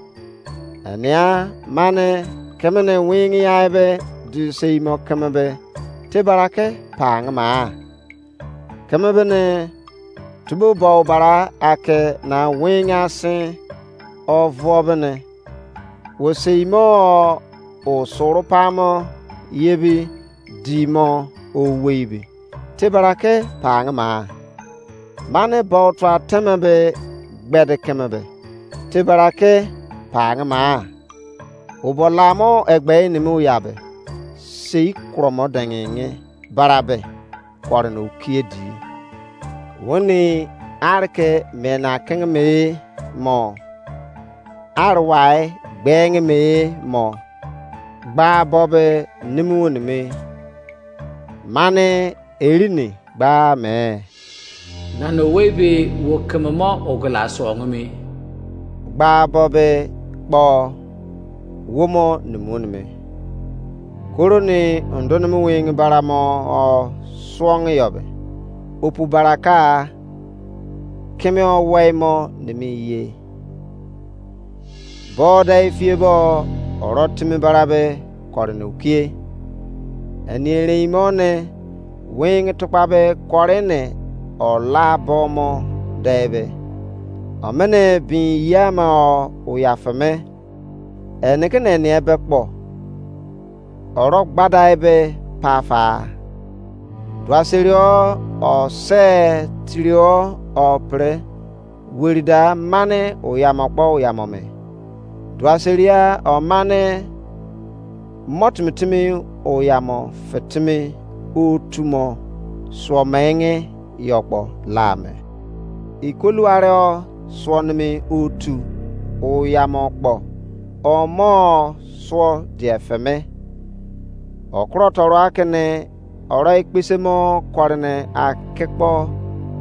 ania mane kemene wingi yaibe du seimo kemebe te barake pangma kemebe ne tubo bo bara ake na winga sin ovobene wo seimo o soro pamo yebi dimo o weibi te barake pangma mane bautra temebe gbede kemebe te barake pangma obolamo egbe ni mu yabe sei kromo dangenge barabe kware no kiedi woni arke mena kengme mo arwai gbenge me mo gba bobe nimu ni me mane erini gba me nano webe wo kemamo ogla so ngumi gba bobe bo womo nimu ni me koroni ndono mu wing baramo o swong yobe opu baraka keme o waimo nimi ye boda ifiebo orotimi barabe kornukie eniere imone wing tukpabe korene o labomo debe amene bin yama o uyafame enekene ne ebekpo orok gbada ebe pafa dwaserio o se trio o pre wirida mane uyamakpo uyamome dwaseria o mane motmitimi uyamo fetimi utumo swomenge yokpo lame ikoluare o swonimi utu uyamokpo omo swo diefeme okrotoro akene ora ikpisemo korne akekpo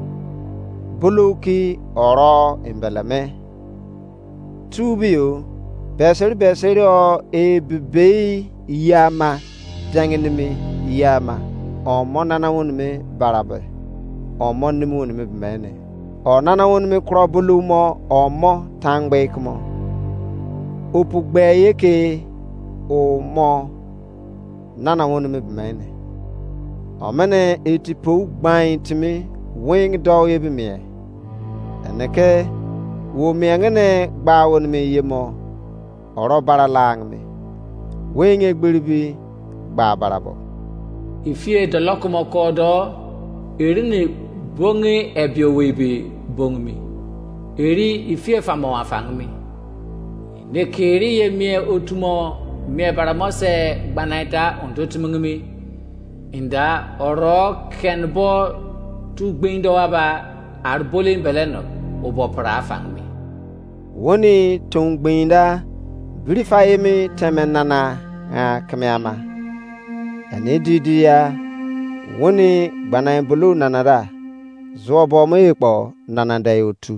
buluki oro imbeleme tubio beseri beseri o ebebe yama janginimi yama o monana wonme barabe o monnimu wonme bemene o nana won mi kro bulu mo o mo tangbe kmo upu gbe yeke o mo nana won mi bmene o mene etipo gban timi wing do ye bi me eneke wo miengene gba won mi yemo oro bara lang mi wing egbiribi gba barabo ifie de lokomo kodo erini bongi ebiowebe bongmi eri ifie famo afangmi ne keri ye mie otumo mie baramose gbanaita ontotumngmi inda oro kenbo tu gbindo aba arbolin beleno obo para afangmi woni tung gbinda birifayemi temenana a kamiama ane didia woni gbanai bulu nanara zobo mo ekpo nananda yotu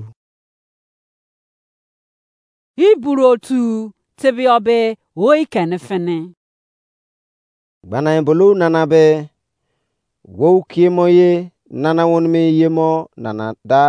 Iburu otu tebi obe oi kenefene gbanai bulu nanabe wo kiemoye nana won me yemo nanada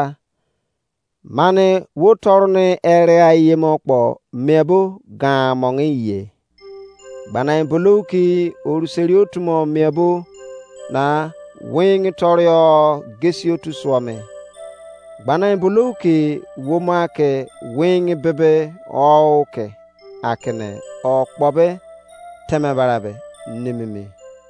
mane wo torne ere ayemo kpo mebo ga mongiye gbanai bulu ki oruseriotmo mebo na wing torio gesiotu swame gbanai bulu ki woma ke wing bebe oke akene okpobe teme barabe nimimi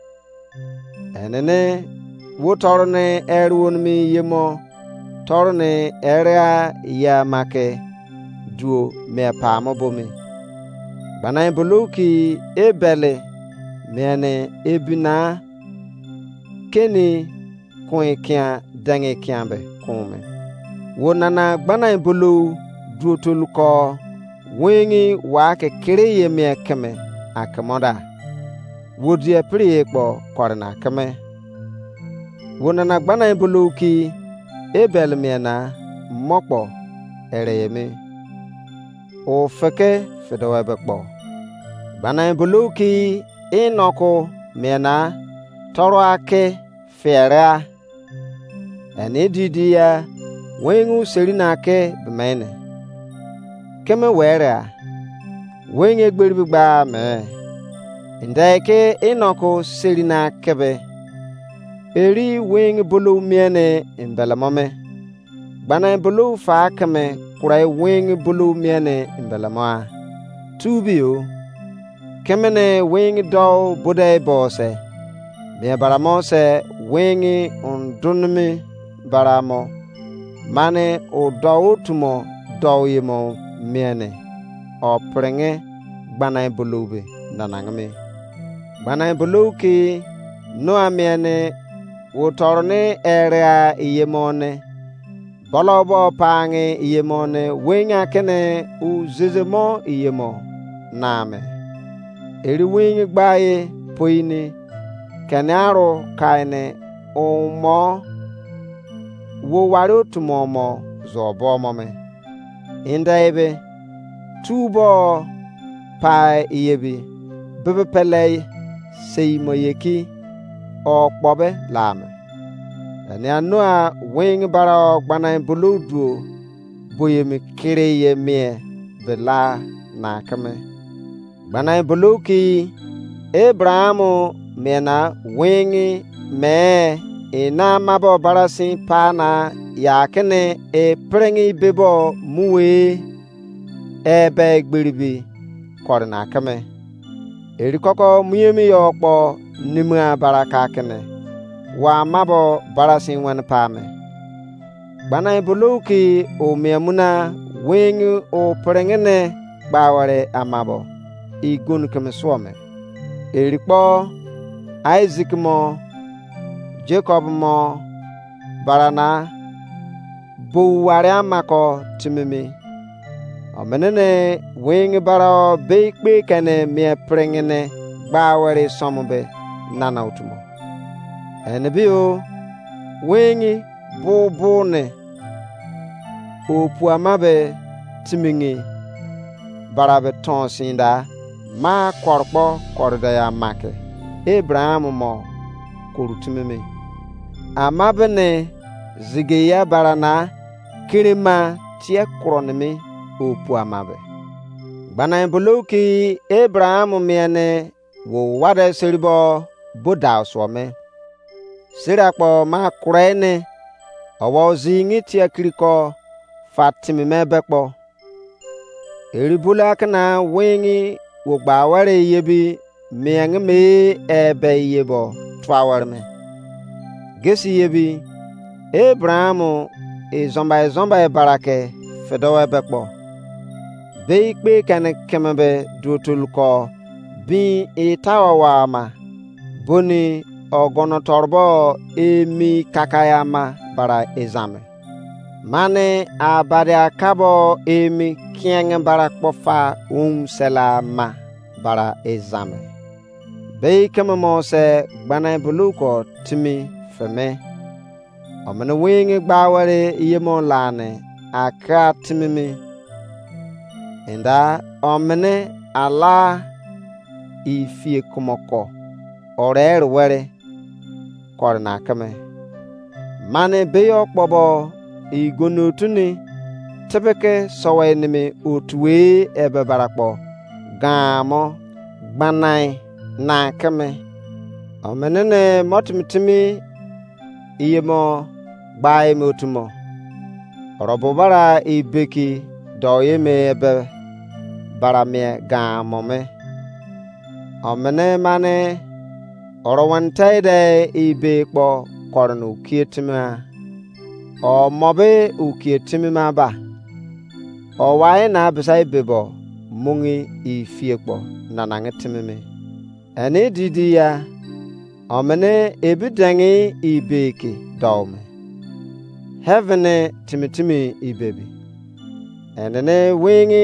enene wo torne erwon mi yemo torne area ya make duo me pamo bomi gbanai bulu ki ebele mene ebina keni kuin kia dange kiambe kume wonana gbanai bulu duotul ko wingi wake kireye me keme akamoda wodie priye kpo korna keme wonana gbanai bulu ki ebel mena mokpo ereyeme o feke fedowebe kpo gbanai bulu ki inoko mena toro ake fera ene didia wengu serina ke bmene keme wera wenge gberbi gba me ndeke inoko serina kebe eri wing bulu miene imbelamome gbanai bulu fa keme kurai wing bulu miene imbelama tubio kemene wing do budai bose me baramo se wingi undunmi baramo mane o dawutumo dawyimo miene o prenge gbanai bulube nanangmi gbanai buluki no amiene wo torne area iyemone bolobo pange iyemone winga kene u zezemo iyemo name eri wingi gbaye poini kenaro kaine omo wo waro tumomo zobo mome indaibe tubo pa iyebi bebe pele sei moyeki okpobe lame ene anoa wing bara gbanai buludu boyemi kireye mie bela na kame gbanai buluki Abrahamu mena wingi me ina mabo barasi pana yakene e prengi bebo muwe ebe gbiribi korna kame erikoko muyemi yokpo nimwa baraka kene wa mabo barasi wan pame gbanai buluki o memuna wingi o prengene baware amabo igun kame swome erikpo Isaac mo Jacob mo barana buware amako timimi omenene wing bara beekpe kene me prengene baware sombe nana utumo enebio wingi bubune opu amabe timingi barabe tonsinda ma korpo korda ya make Abraham mo kurutumeme amabene zigeya barana kirima tie kronimi opu amabe. Gbanai buluki Abraham miene wo wade seribo boda swome. Sirakpo ma kurene owo zingi tie kiriko fatimi mebekpo. Eribula kana wingi wo gbaware yebi mieng me ebe yebo twawarme. Gesi yebi Abraham e zomba e zomba e barake fedowe bekpo. Beikpe kane kemebe dutulko bi e tawawama boni ogono torbo emi kakayama bara ezame. Mane abade akabo emi kieng bara kpofa um selama bara ezame. Beikeme mose gbanai buluko timi feme. Omene wingi gbaware yemo lane aka timimi. Enda omene ala ifie kumoko orer were korna kame. Mane beyo kbobo igonotuni tebeke sowenimi otwe ebe barakpo gamo gbanai na kame. Omene ne motimitimi iyemo gbae motumo orobobara ibeki doye me ebe bara me gamome. Omene mane orowantaide ibe kpo korno kietima o mobe ukietima ba o wae na besai bebo mungi ifiekpo nanangetimime ene didia. Omene ebidangi ibeki dawme heavene timitimi ibebi enene wingi.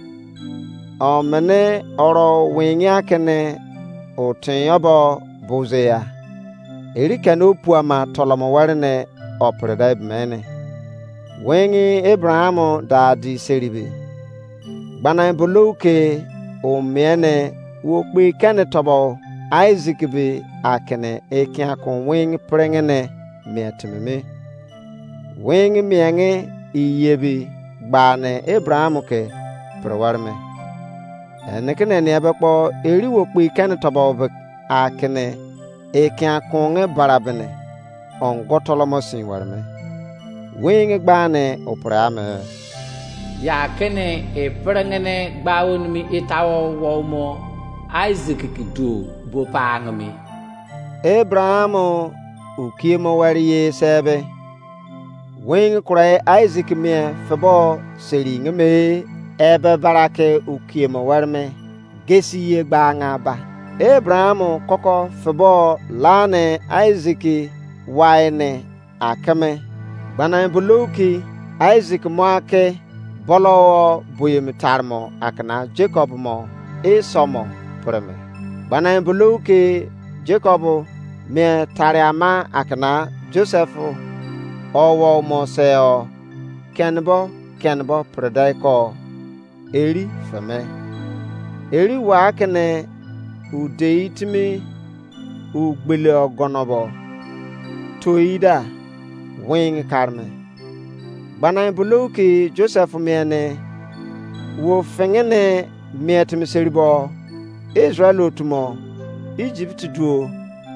Omene oro wingi akene otenyobo buzea erika no puama tolomo warne opreda mene wingi. Abraham da di seribi gbanai buluke o miene wo kpe kane tobo Isaac bi akene ekia kon wing prengene miatimimi wing mienge iyebi gbane Abraham ke prowarme enekene ne abekpo eri wo kpe kane tobo akene ekia kon barabene on gotolomo sin warme wing gbane oprame ya kene e prengene gbawon mi itawo womo Isaac kidu bo pangmi. Abraham ukimo wariye sebe wing kure Isaac me febo seringe me ebe barake ukimo warme gesi ye gbanga ba. Abraham koko febo lane Isaac waine akame bana buluki Isaac moake bolo buyemitarmo akana Jacob mo esomo preme. Bana buluki Jacob me tariama akana Joseph owo moseo kenbo kenbo predaiko eri feme eri wa kene udeitimi ugbele ogonobo toida wing karme. Bana buluki Joseph mene wo fengene mietimi seribo Israel otumo Egypt duo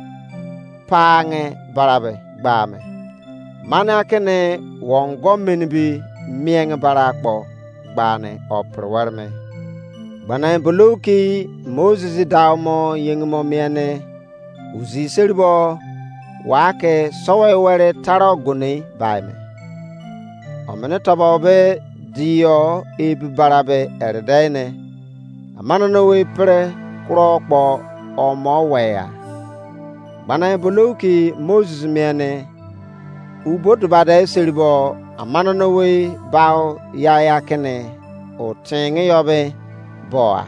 pange barabe gbame mana kene wongo menbi mieng barakpo gbane oprwarme. Bana buluki Moses dawmo yengmo miene uzi seribo wake sowe were taro gune baime. Omene tobobe dio ibi barabe erdaine amana no we pre krokpo omo weya. Bana buluki Moses miene ubodu bada seribo amana no we baw ya ya kene o tinge yobe boa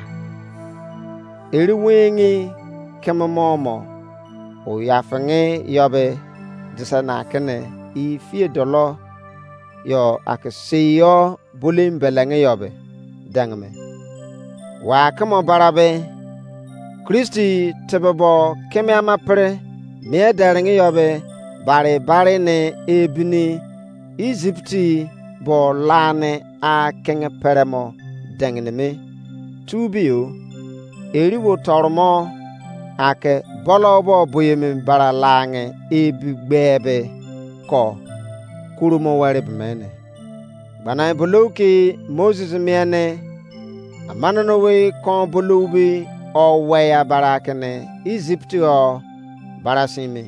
eri wingi kemomomo o yafange yobe disana kene i fie dolo yo akseyo bulim belenge yobe dangme wa kamo barabe Kristi tebebo keme amapre me darenge yobe bare bare ne ebini Egypti bo lane a kenge peremo dengne me tubio eri wo tormo ake bolo bo boyeme bara lange ebigbebe ko kurumo ware bmene bana boloki Moses miene amanano we kon bolubi o waya barakene Egypt o barasime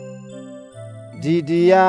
didiya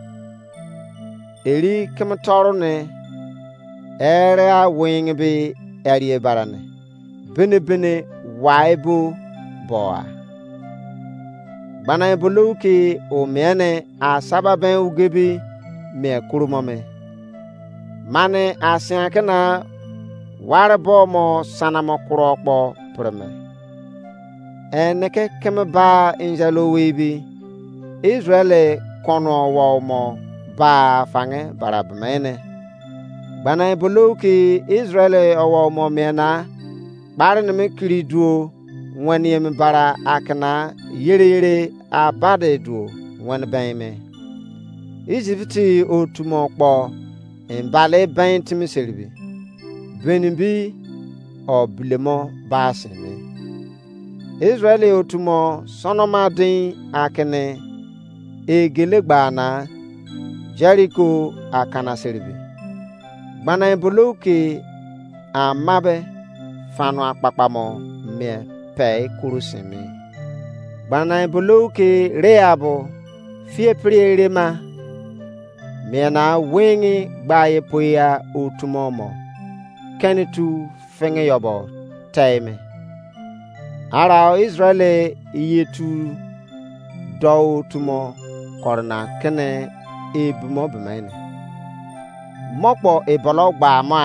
eri kematorne era wingbi eriye barane bene bene waibu boa bana buluki o mene asaba ben ugebi me kurumome mane asiakena warbo mo sanamo kurokpo preme eneke kemba injalo webi Israeli kono wo mo ba fange barabmene bana buluki Israeli owo mo mena barne me kriduo wani me bara akna yere yere abade duo wan benme Egypti otumo kpo embale ben timi serbi benimbi oblemo basene Israeli otumo sonomadin akne egelegbana Jericho akana serbi bana buluki amabe fanu akpakpamo me pe kurusimi bana buluki reabo fie prierema mena wingi baye poya utumomo kenitu fenge yobo taime ara Israeli yetu do tumo korna kene ebumo bemene mokpo ebolo gba ma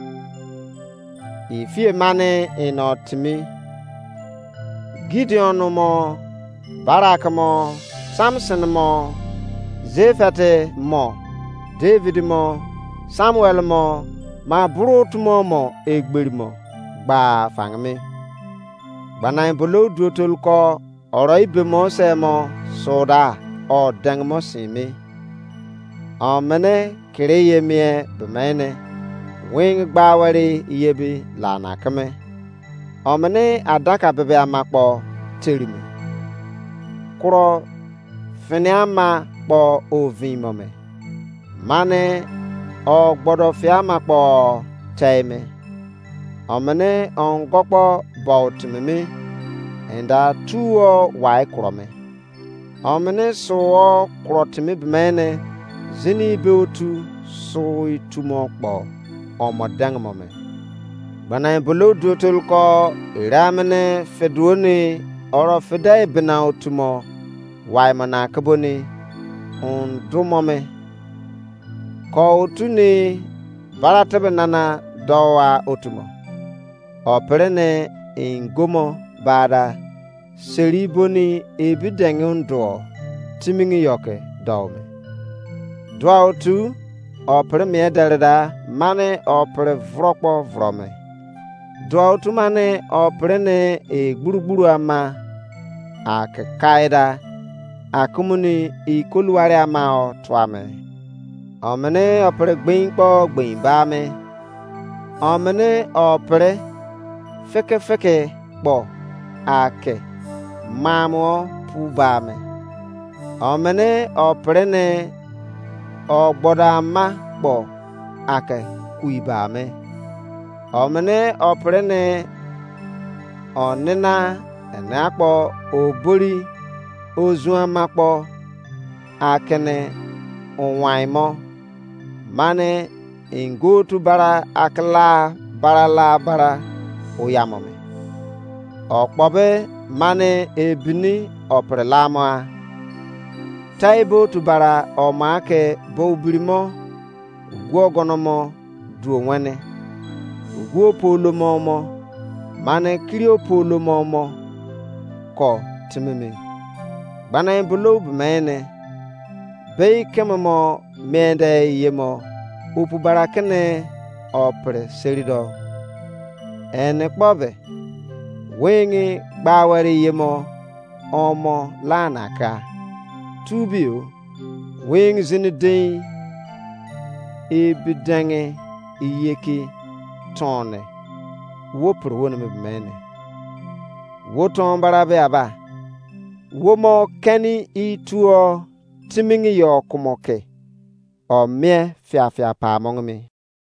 ifie mane inotimi Gideon mo Barak mo Samson mo Zephate mo David mo Samuel mo ma brut mo mo egberi mo gba fangme bana bolo duotol ko oro ibe mo se mo soda o dang mo simi amene kereye mie bemene wing gbawari yebi lana kame amene adaka bebe amakpo terimi kuro finiama po ovimome mane o gbodo fiama po taime amene on gokpo bautmeme enda tuo wai krome amene so krotime bemene zini beutu so itumo kpo omodang mome bana bolo dotol ko ramene fedwoni oro fedai bina utumo wai mana kaboni on dumome ko utuni baratabe nana dowa utumo operene ingomo bada seriboni ebidengun do timingi yoke dawme dwa utu opere mederda mane opere vrokpo vrome dwa utu mane opere ne e gburugburu ama akkaida akumuni ikoluware ama o twame omene opere gbinpo gbinbame omene opere feke feke po ake mamo pubame omene opere ne ogbodama po ake kuibame omene opere ne onena enakpo obori ozuamakpo akene onwaimo mane ingotu bara akla barala bara oyamome okpobe mane ebini oprelama taibo tubara omake bobirimo gwogonomo duonwane gwo polomomo mane krio polomomo ko timime bana bolo bmene bei kemamo mende yemo upu barakene opre serido ene kpobe wengi gbawari yemo omo lanaka tubio wing zinidin e bidange iyeki tone wo pur woni me bemene wo ton barabe aba wo mo keni ituo timingi yo kumoke o mie fia fia pa mongmi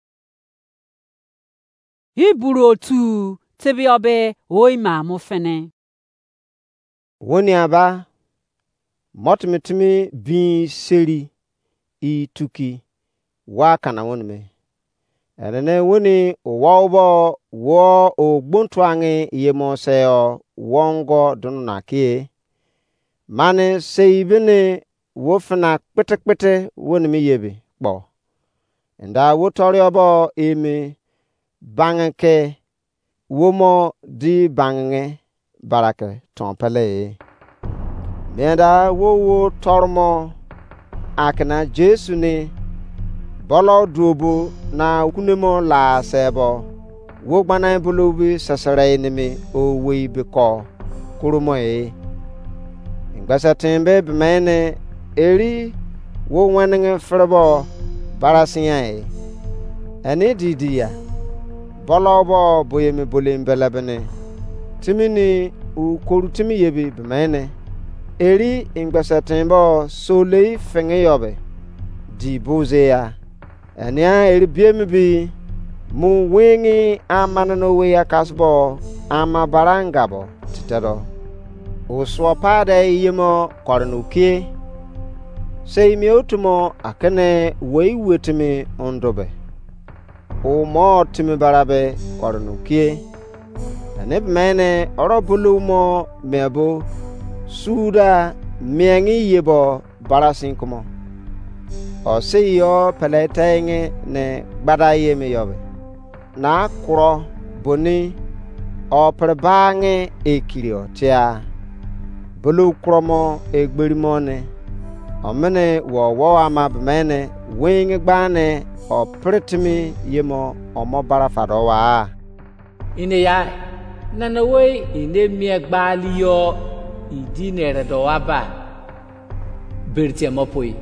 Hiburu otu tebi obe oi ma mo fene woni aba motmitimi bi seri i tuki wa kana woni me ene woni wawbo wo ogbontuange yemo seo wongo dunna ke mane seibene wo fina kpete kpete woni me yebe bo nda wo tori obo emi bange wo mo di bange barake tompele meda wo wo tormo akna Jesu ni bolo duobo na kunemo la sebo wo gbana bulubi sasare ni mi o we be ko kurumo e ngbasa tembe be mene eri wo wanenge frebo barasiya e ani didia bolo bo boyemi bolim belabene timini u korutimi yebi be mene eri ngbasa tembo solei fenge yobe di bozeya ania eri biemi bi mu wingi amanano we yakasbo ama barangabo titero o swapade yimo kornuke sei mi otumo akene wei wetimi ondobe o mo timi barabe kornuke ane mene orobulu mo mebo suda miengi yebo barasin kumo o sei yo peletenge ne gbadaye mi yobe na kuro boni o prebange ekirio tia bulu kromo egberimone omene wo wo ama bemene wingi gbane o pritimi yemo omo barafado wa ine ya nanawe ine mie gbaliyo idinere do waba bertie mopoi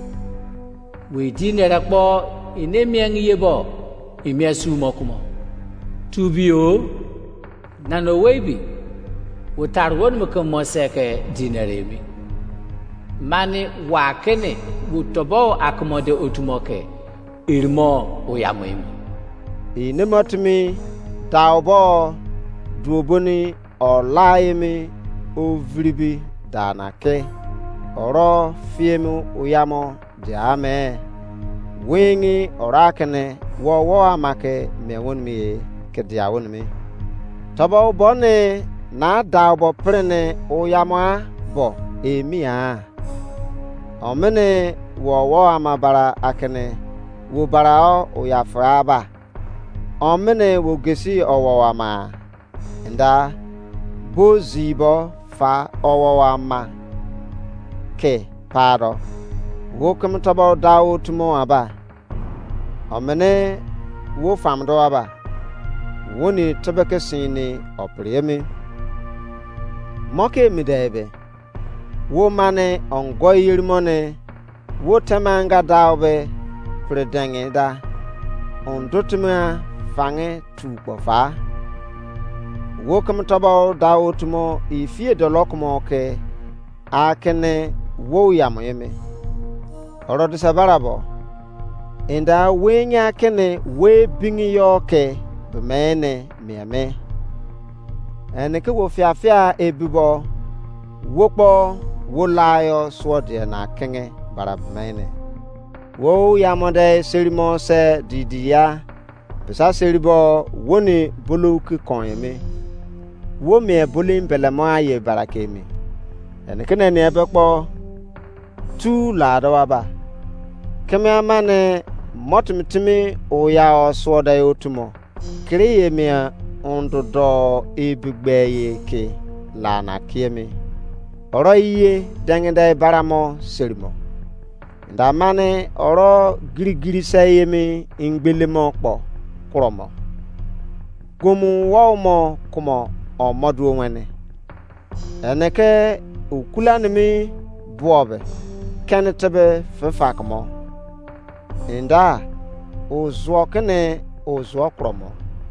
we dinere kpo ine mie ngiyebo imia sumo kumo tubio nanawe bi wotar won mo ko moseke dinere mi mani wakene wutobo akomode otumoke irmo oyamoim ine motmi tawbo duoboni olaimi ovribi danake oro fiemu oyamo jame wingi orakene wo wo amake mewon mi ke diawon mi tobo bone na dawbo prene oyamo bo emia omene wo wo amabara akene wo barao oyafraba omene wo gesi owo ama nda bozibo fa owo ama ke paro wo kum tobo dawo tumo aba omene wo famdo aba woni tobeke sini opriemi moke midebe wo mane ongoyirimone wo temanga dawbe predenge da ondotuma fange tupofa wo kum tobo dawo tumo ifie dolokmo ke akene wo yamoyeme orodi sabarabo inda wenya kene we bingi yoke bemene miame ene ke wo fiafia ebibo wopo wo layo swode na kenge barabmene wo yamode serimo se didia besa seribo woni buluki konyeme wo me bulim belemo aye barakemi ene kene ne ebekpo tu lado aba keme amane motmitimi oya oswoda yotumo kriye me ondodo ebigbeye ke lana kiemi oro iye dengende baramo serimo ndamane oro girigiri sayemi ingbelemo po kromo gomu wawmo kumo omodu onwene eneke ukulanimi buobe kenetebe fefakmo inda uzuo kene uzuo kromo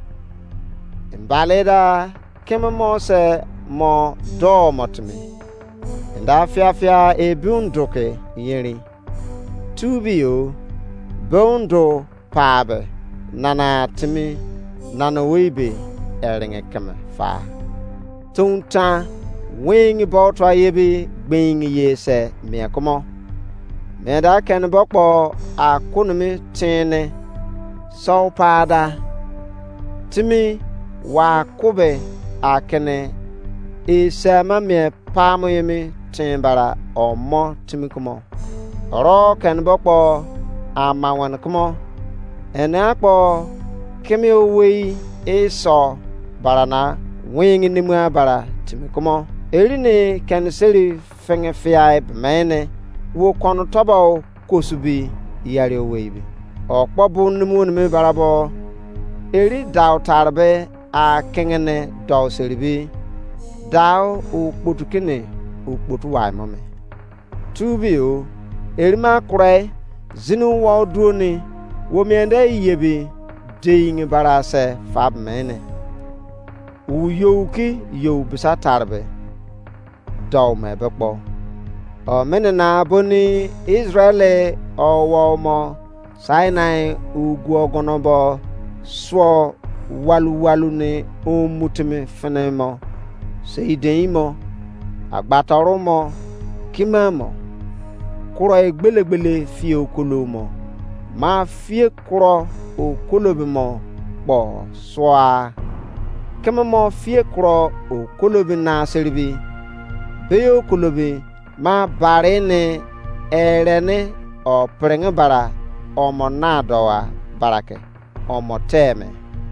imbaleda keme mo se mo do motmi nda fia fia ebundoke yeri tubio bondo pabe nana timi nana webe eringe keme fa tunta wing botwa yebi gbing yese me komo me da ken bokpo akunumi tine so pada timi wa kube akene isama me pamo yemi timbara omo timi komo ro ken bokpo amawan komo ena kpo kemi owi eso barana wing ni mu bara timi komo erine ken seri fenge fiai bmene wo kono tobo kosubi yare owebi okpo bu nmu nmu barabo eri daw tarbe a kengene daw seribi daw o kpotukene o kpotu wa mame tubio erima kure zinu wa duoni wo miende yebi deing barase fab mene u yoki yo bisa tarbe daw me bekpo o menena boni Israeli o wo mo Sinai ugwu ogonobo so walu walu ne o mutime fenemo seidemo agbatarumo kimamo kuro egbelegbele fi okolomo ma fi kuro okolobimo bo soa kemamo fi kuro okolobi na serbi be okolobi ma barene erene o prenge bara omo nadoa barake omo teme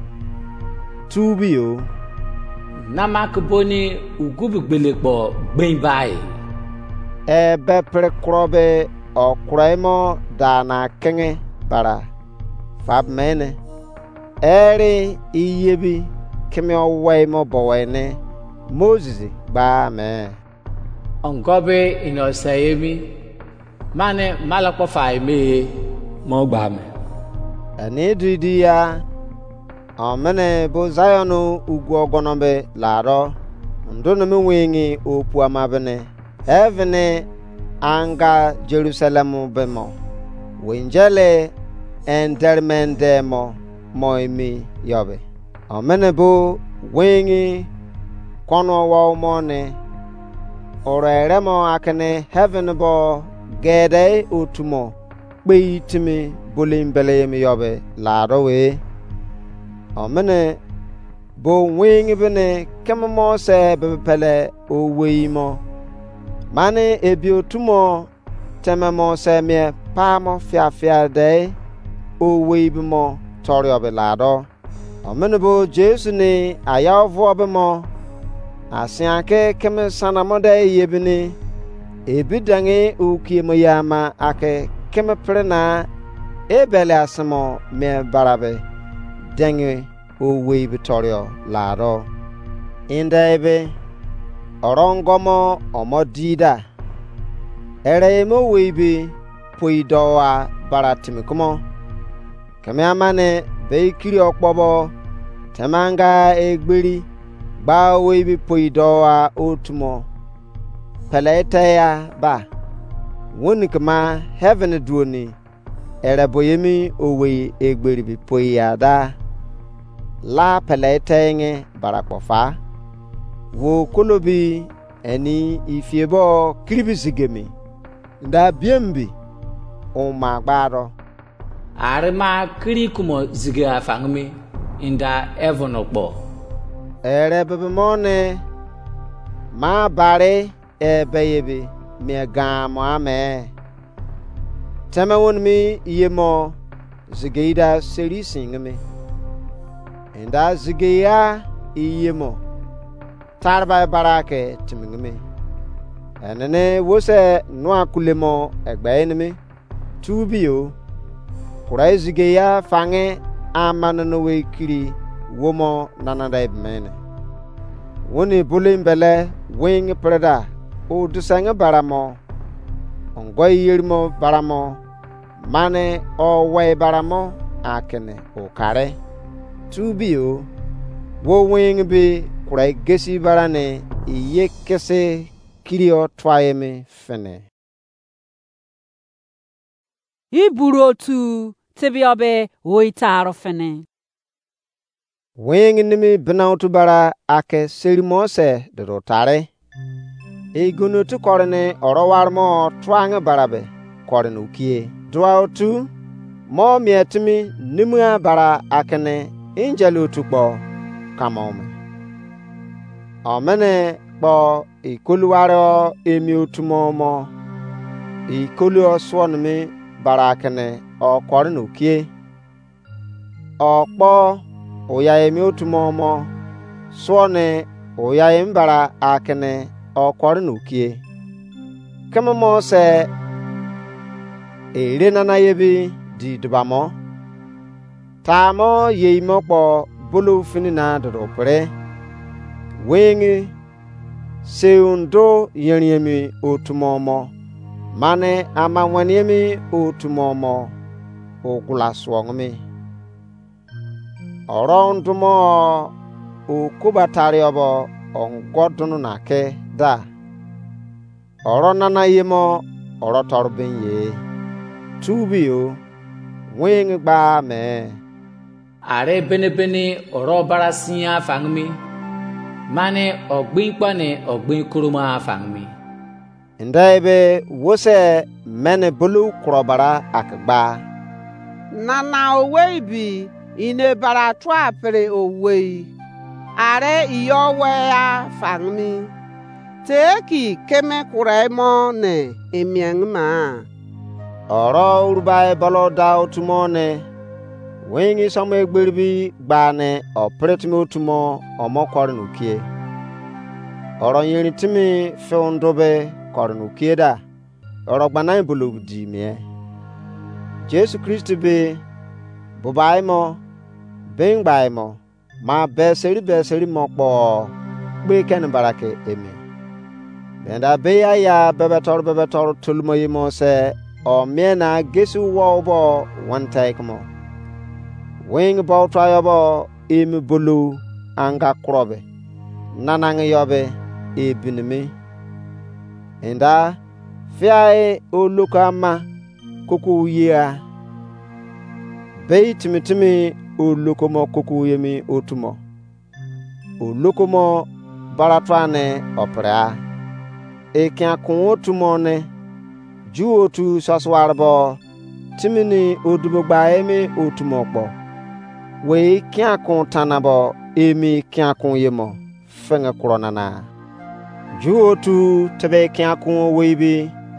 tubio namak boni ugubigbelekpo gbein bai e be pre krobe o kroimo dana kenge bara fab mene eri iyebi kemi o weimo bowene Moses ba me ongobe inosayemi mane malakpo fai me mo gba me ani didia amene bo Zionu ugwu ogonombe laro ndono me wengi opu amabene evene anga Jerusalem bemo wenjele endermendemo moimi yobe amene bo wengi kono wa mone oreremo akene heaven bo gede otumo peitimi bolimbele mi yobe laro we amene bo wengi bene kemmo se bepele o weimo mane ebi otumo tememo se me pamo fia fia de o weibimo tori obe laro amene bo Jesu ni ayavo obemo asiake keme sanamode yebini ebidange ukiemo yama ake keme prena ebele asmo me barabe denge owe Victoria laro indebe orongomo omodida eremo weibi poidoa baratimikumo keme amane beikiri okpobo temanga egberi ba weibi poidoa otumo peleteya ba wonikma heaven duoni ereboyemi owe egberi bi poyada la peletenge barakpofa wo kolobi eni ifiebo kribisigemi nda biembi o magbaro arima kiri kumo zige afangmi inda evonokpo erebebemone ma bare ebeyebe me gamo ame temewon mi yemo zigeida seri singmi inda zigeya iyemo tarba barake timingmi enene wose noa kulemo egbenimi tubio kurai zigeya fange amanono wekiri womo nananda ibmene woni bulimbele wing preda o dusanga baramo ongoy yirmo baramo mane o way baramo akene o kare. Tubio wo wing bi kurai gesi barane iye kese kirio twayeme fene. Iburu otu tebiobe oitaro fene. Wing nimi binautu bara ake serimose de rotare. E gunu tu korene orowarmo twange barabe korene ukie. Dwa otu mo mietimi nimua bara akene injelu tukbo kamome. Omene bo ikoluwaro emi otumomo. Ikolu oswonmi bara akene o korene ukie. Okpo oya emi otumomo swone oya embara akene o korene ukie. Kemamo se ere nana yebi di dubamo tamo yeimo po bulu finina do pre wengi seundo yeniemi otumomo mane ama waniemi otumomo ogula swongmi orondumo okubatari obo ongodunu nake da oronana yemo orotorbin ye. Tubio wing ba me are bene bene oro barasia fangmi mane ogbin pane ogbin kuruma fangmi ndaibe wose mene bulu krobara akba nana owebi ine bara twa pere owei are iyowe ya fangmi teki keme kuraimo ne emiangma oro urbai balo da otumone wengi some egberbi gbane opretimi otumo omokorin ukie oro yiri timi feundobe korin ukie da oro gbana bulu di me Jesu Kristo be bubai mo ben bai mo ma beseri beseri mo po gbe ken barake emi benda be ya ya bebetor bebetor tulmo yimo se o mena gesu wobo one take mo wing bo trayobo imi bulu anga krobe nanang yobe ebinimi enda fiae olukama kuku yia bei timitimi olukomo kuku yemi otumo olukomo baratwane opera ekia kun otumo ne ju otu saswarbo timini odubogba emi otumokpo we kia kun tanabo emi kia kun yemo fenge kronana ju otu tebe kia kun weibi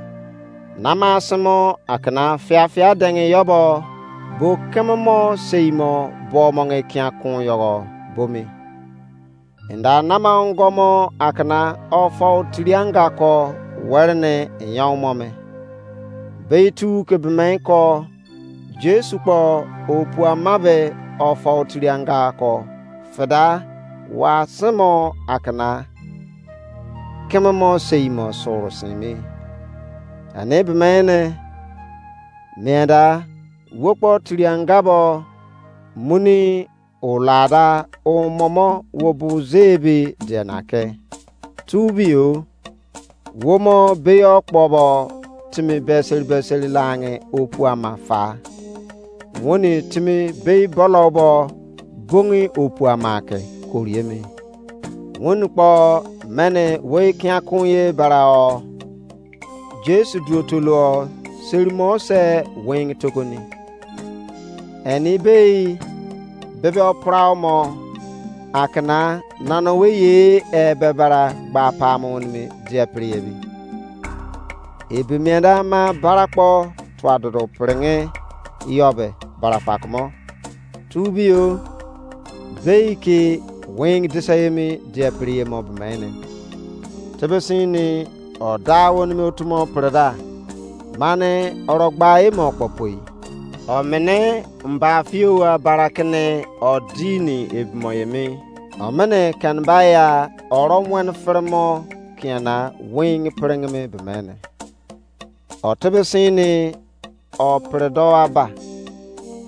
namasimo akana fia fia denge yobo bo kemmo seimo bo monge kia kun yogo bomi inda namangomo akana ofo tirianga ko werne yawmome beitu ke bmenko Jesu po opua mabe ofo tirianga ko feda wa semo akana kemmo seimo sorosimi ane bmene neda wopo tiriangabo muni olada o momo wobuzebi denake tubio womo beyo kpobo timi besel besel lange opua mafa woni timi bey bolobo bongi opua make koriemi woni po mene we kya kunye barao Jesu duotolo serimo se wing tokoni eni bey bebe oprao mo akana nano weye e bebara gba pamon mi dia priebi ebi mienda ma barakpo twadodo prenge yobe barapakmo tubio zeiki wing disayemi dia prie mo bmene tebesini o dawon mi otumo preda mane orogba e mo popoi o mene mba fiwa barakene o dini ebmoyemi o mene kan baya oromwen fremo kiana wing prengme bmene o tebesini o predo aba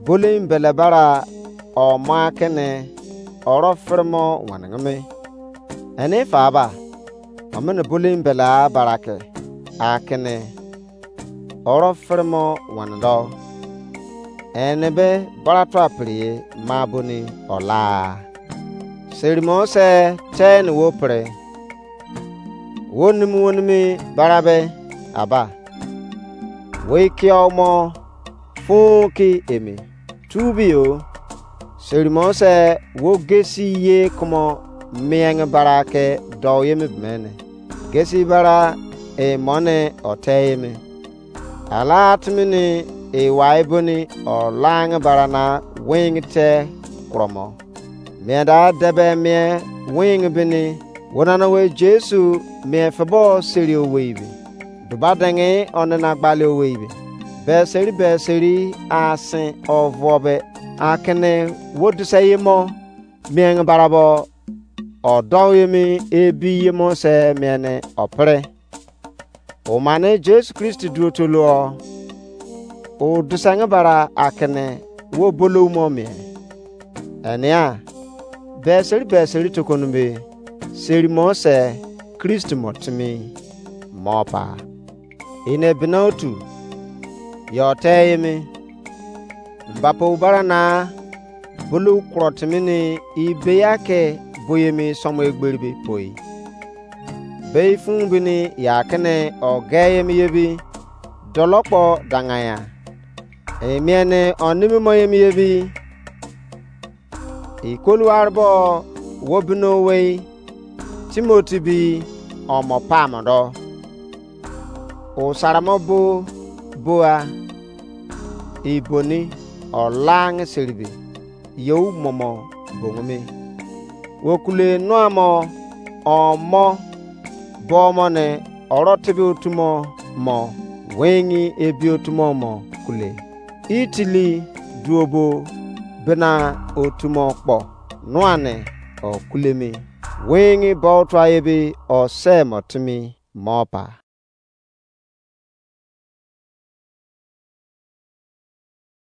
bolim belabara o makene oro firmo wanangame ene faba amene bolim bela barake akene oro firmo wanando ene be barato aprie mabuni ola serimo se ten wopre wonimi wonimi barabe aba wekiomo funki emi tubio serimo se wogesi ye komo mieng barake doyemi bmene gesi bara e mone oteyemi alatmini e waibuni o lang barana wingte kromo meda debe me wing bini wonana we Jesu me febo serio weibi dubadange onena gbale weibi be seri be seri asin ovobe akene wodusayemo mieng barabo odoyemi ebi yemo se mene opre o mane Jesu Kristi duotolo o dusanga bara akene wo bolo momie ania beseri beseri tokonumbe seri mose Kristi motimi mopa ine binotu yoteyemi mbapo bara na bolo krotmini ibeyake boyemi somo egberbe poi bey funbini yakene ogeyemi yebi dolopo dangaya emiene onimi moyemi yebi ikolu arbo wobino wey Timothy bi omo pamado o saramobo boa iboni olang seribi yo momo bongome wokule noamo omo bomone orotibi otumo mo wengi ebi otumo mo kule itili duobo bena otumo kpo noane o kulemi wengi botwa yebi o semotimi mopa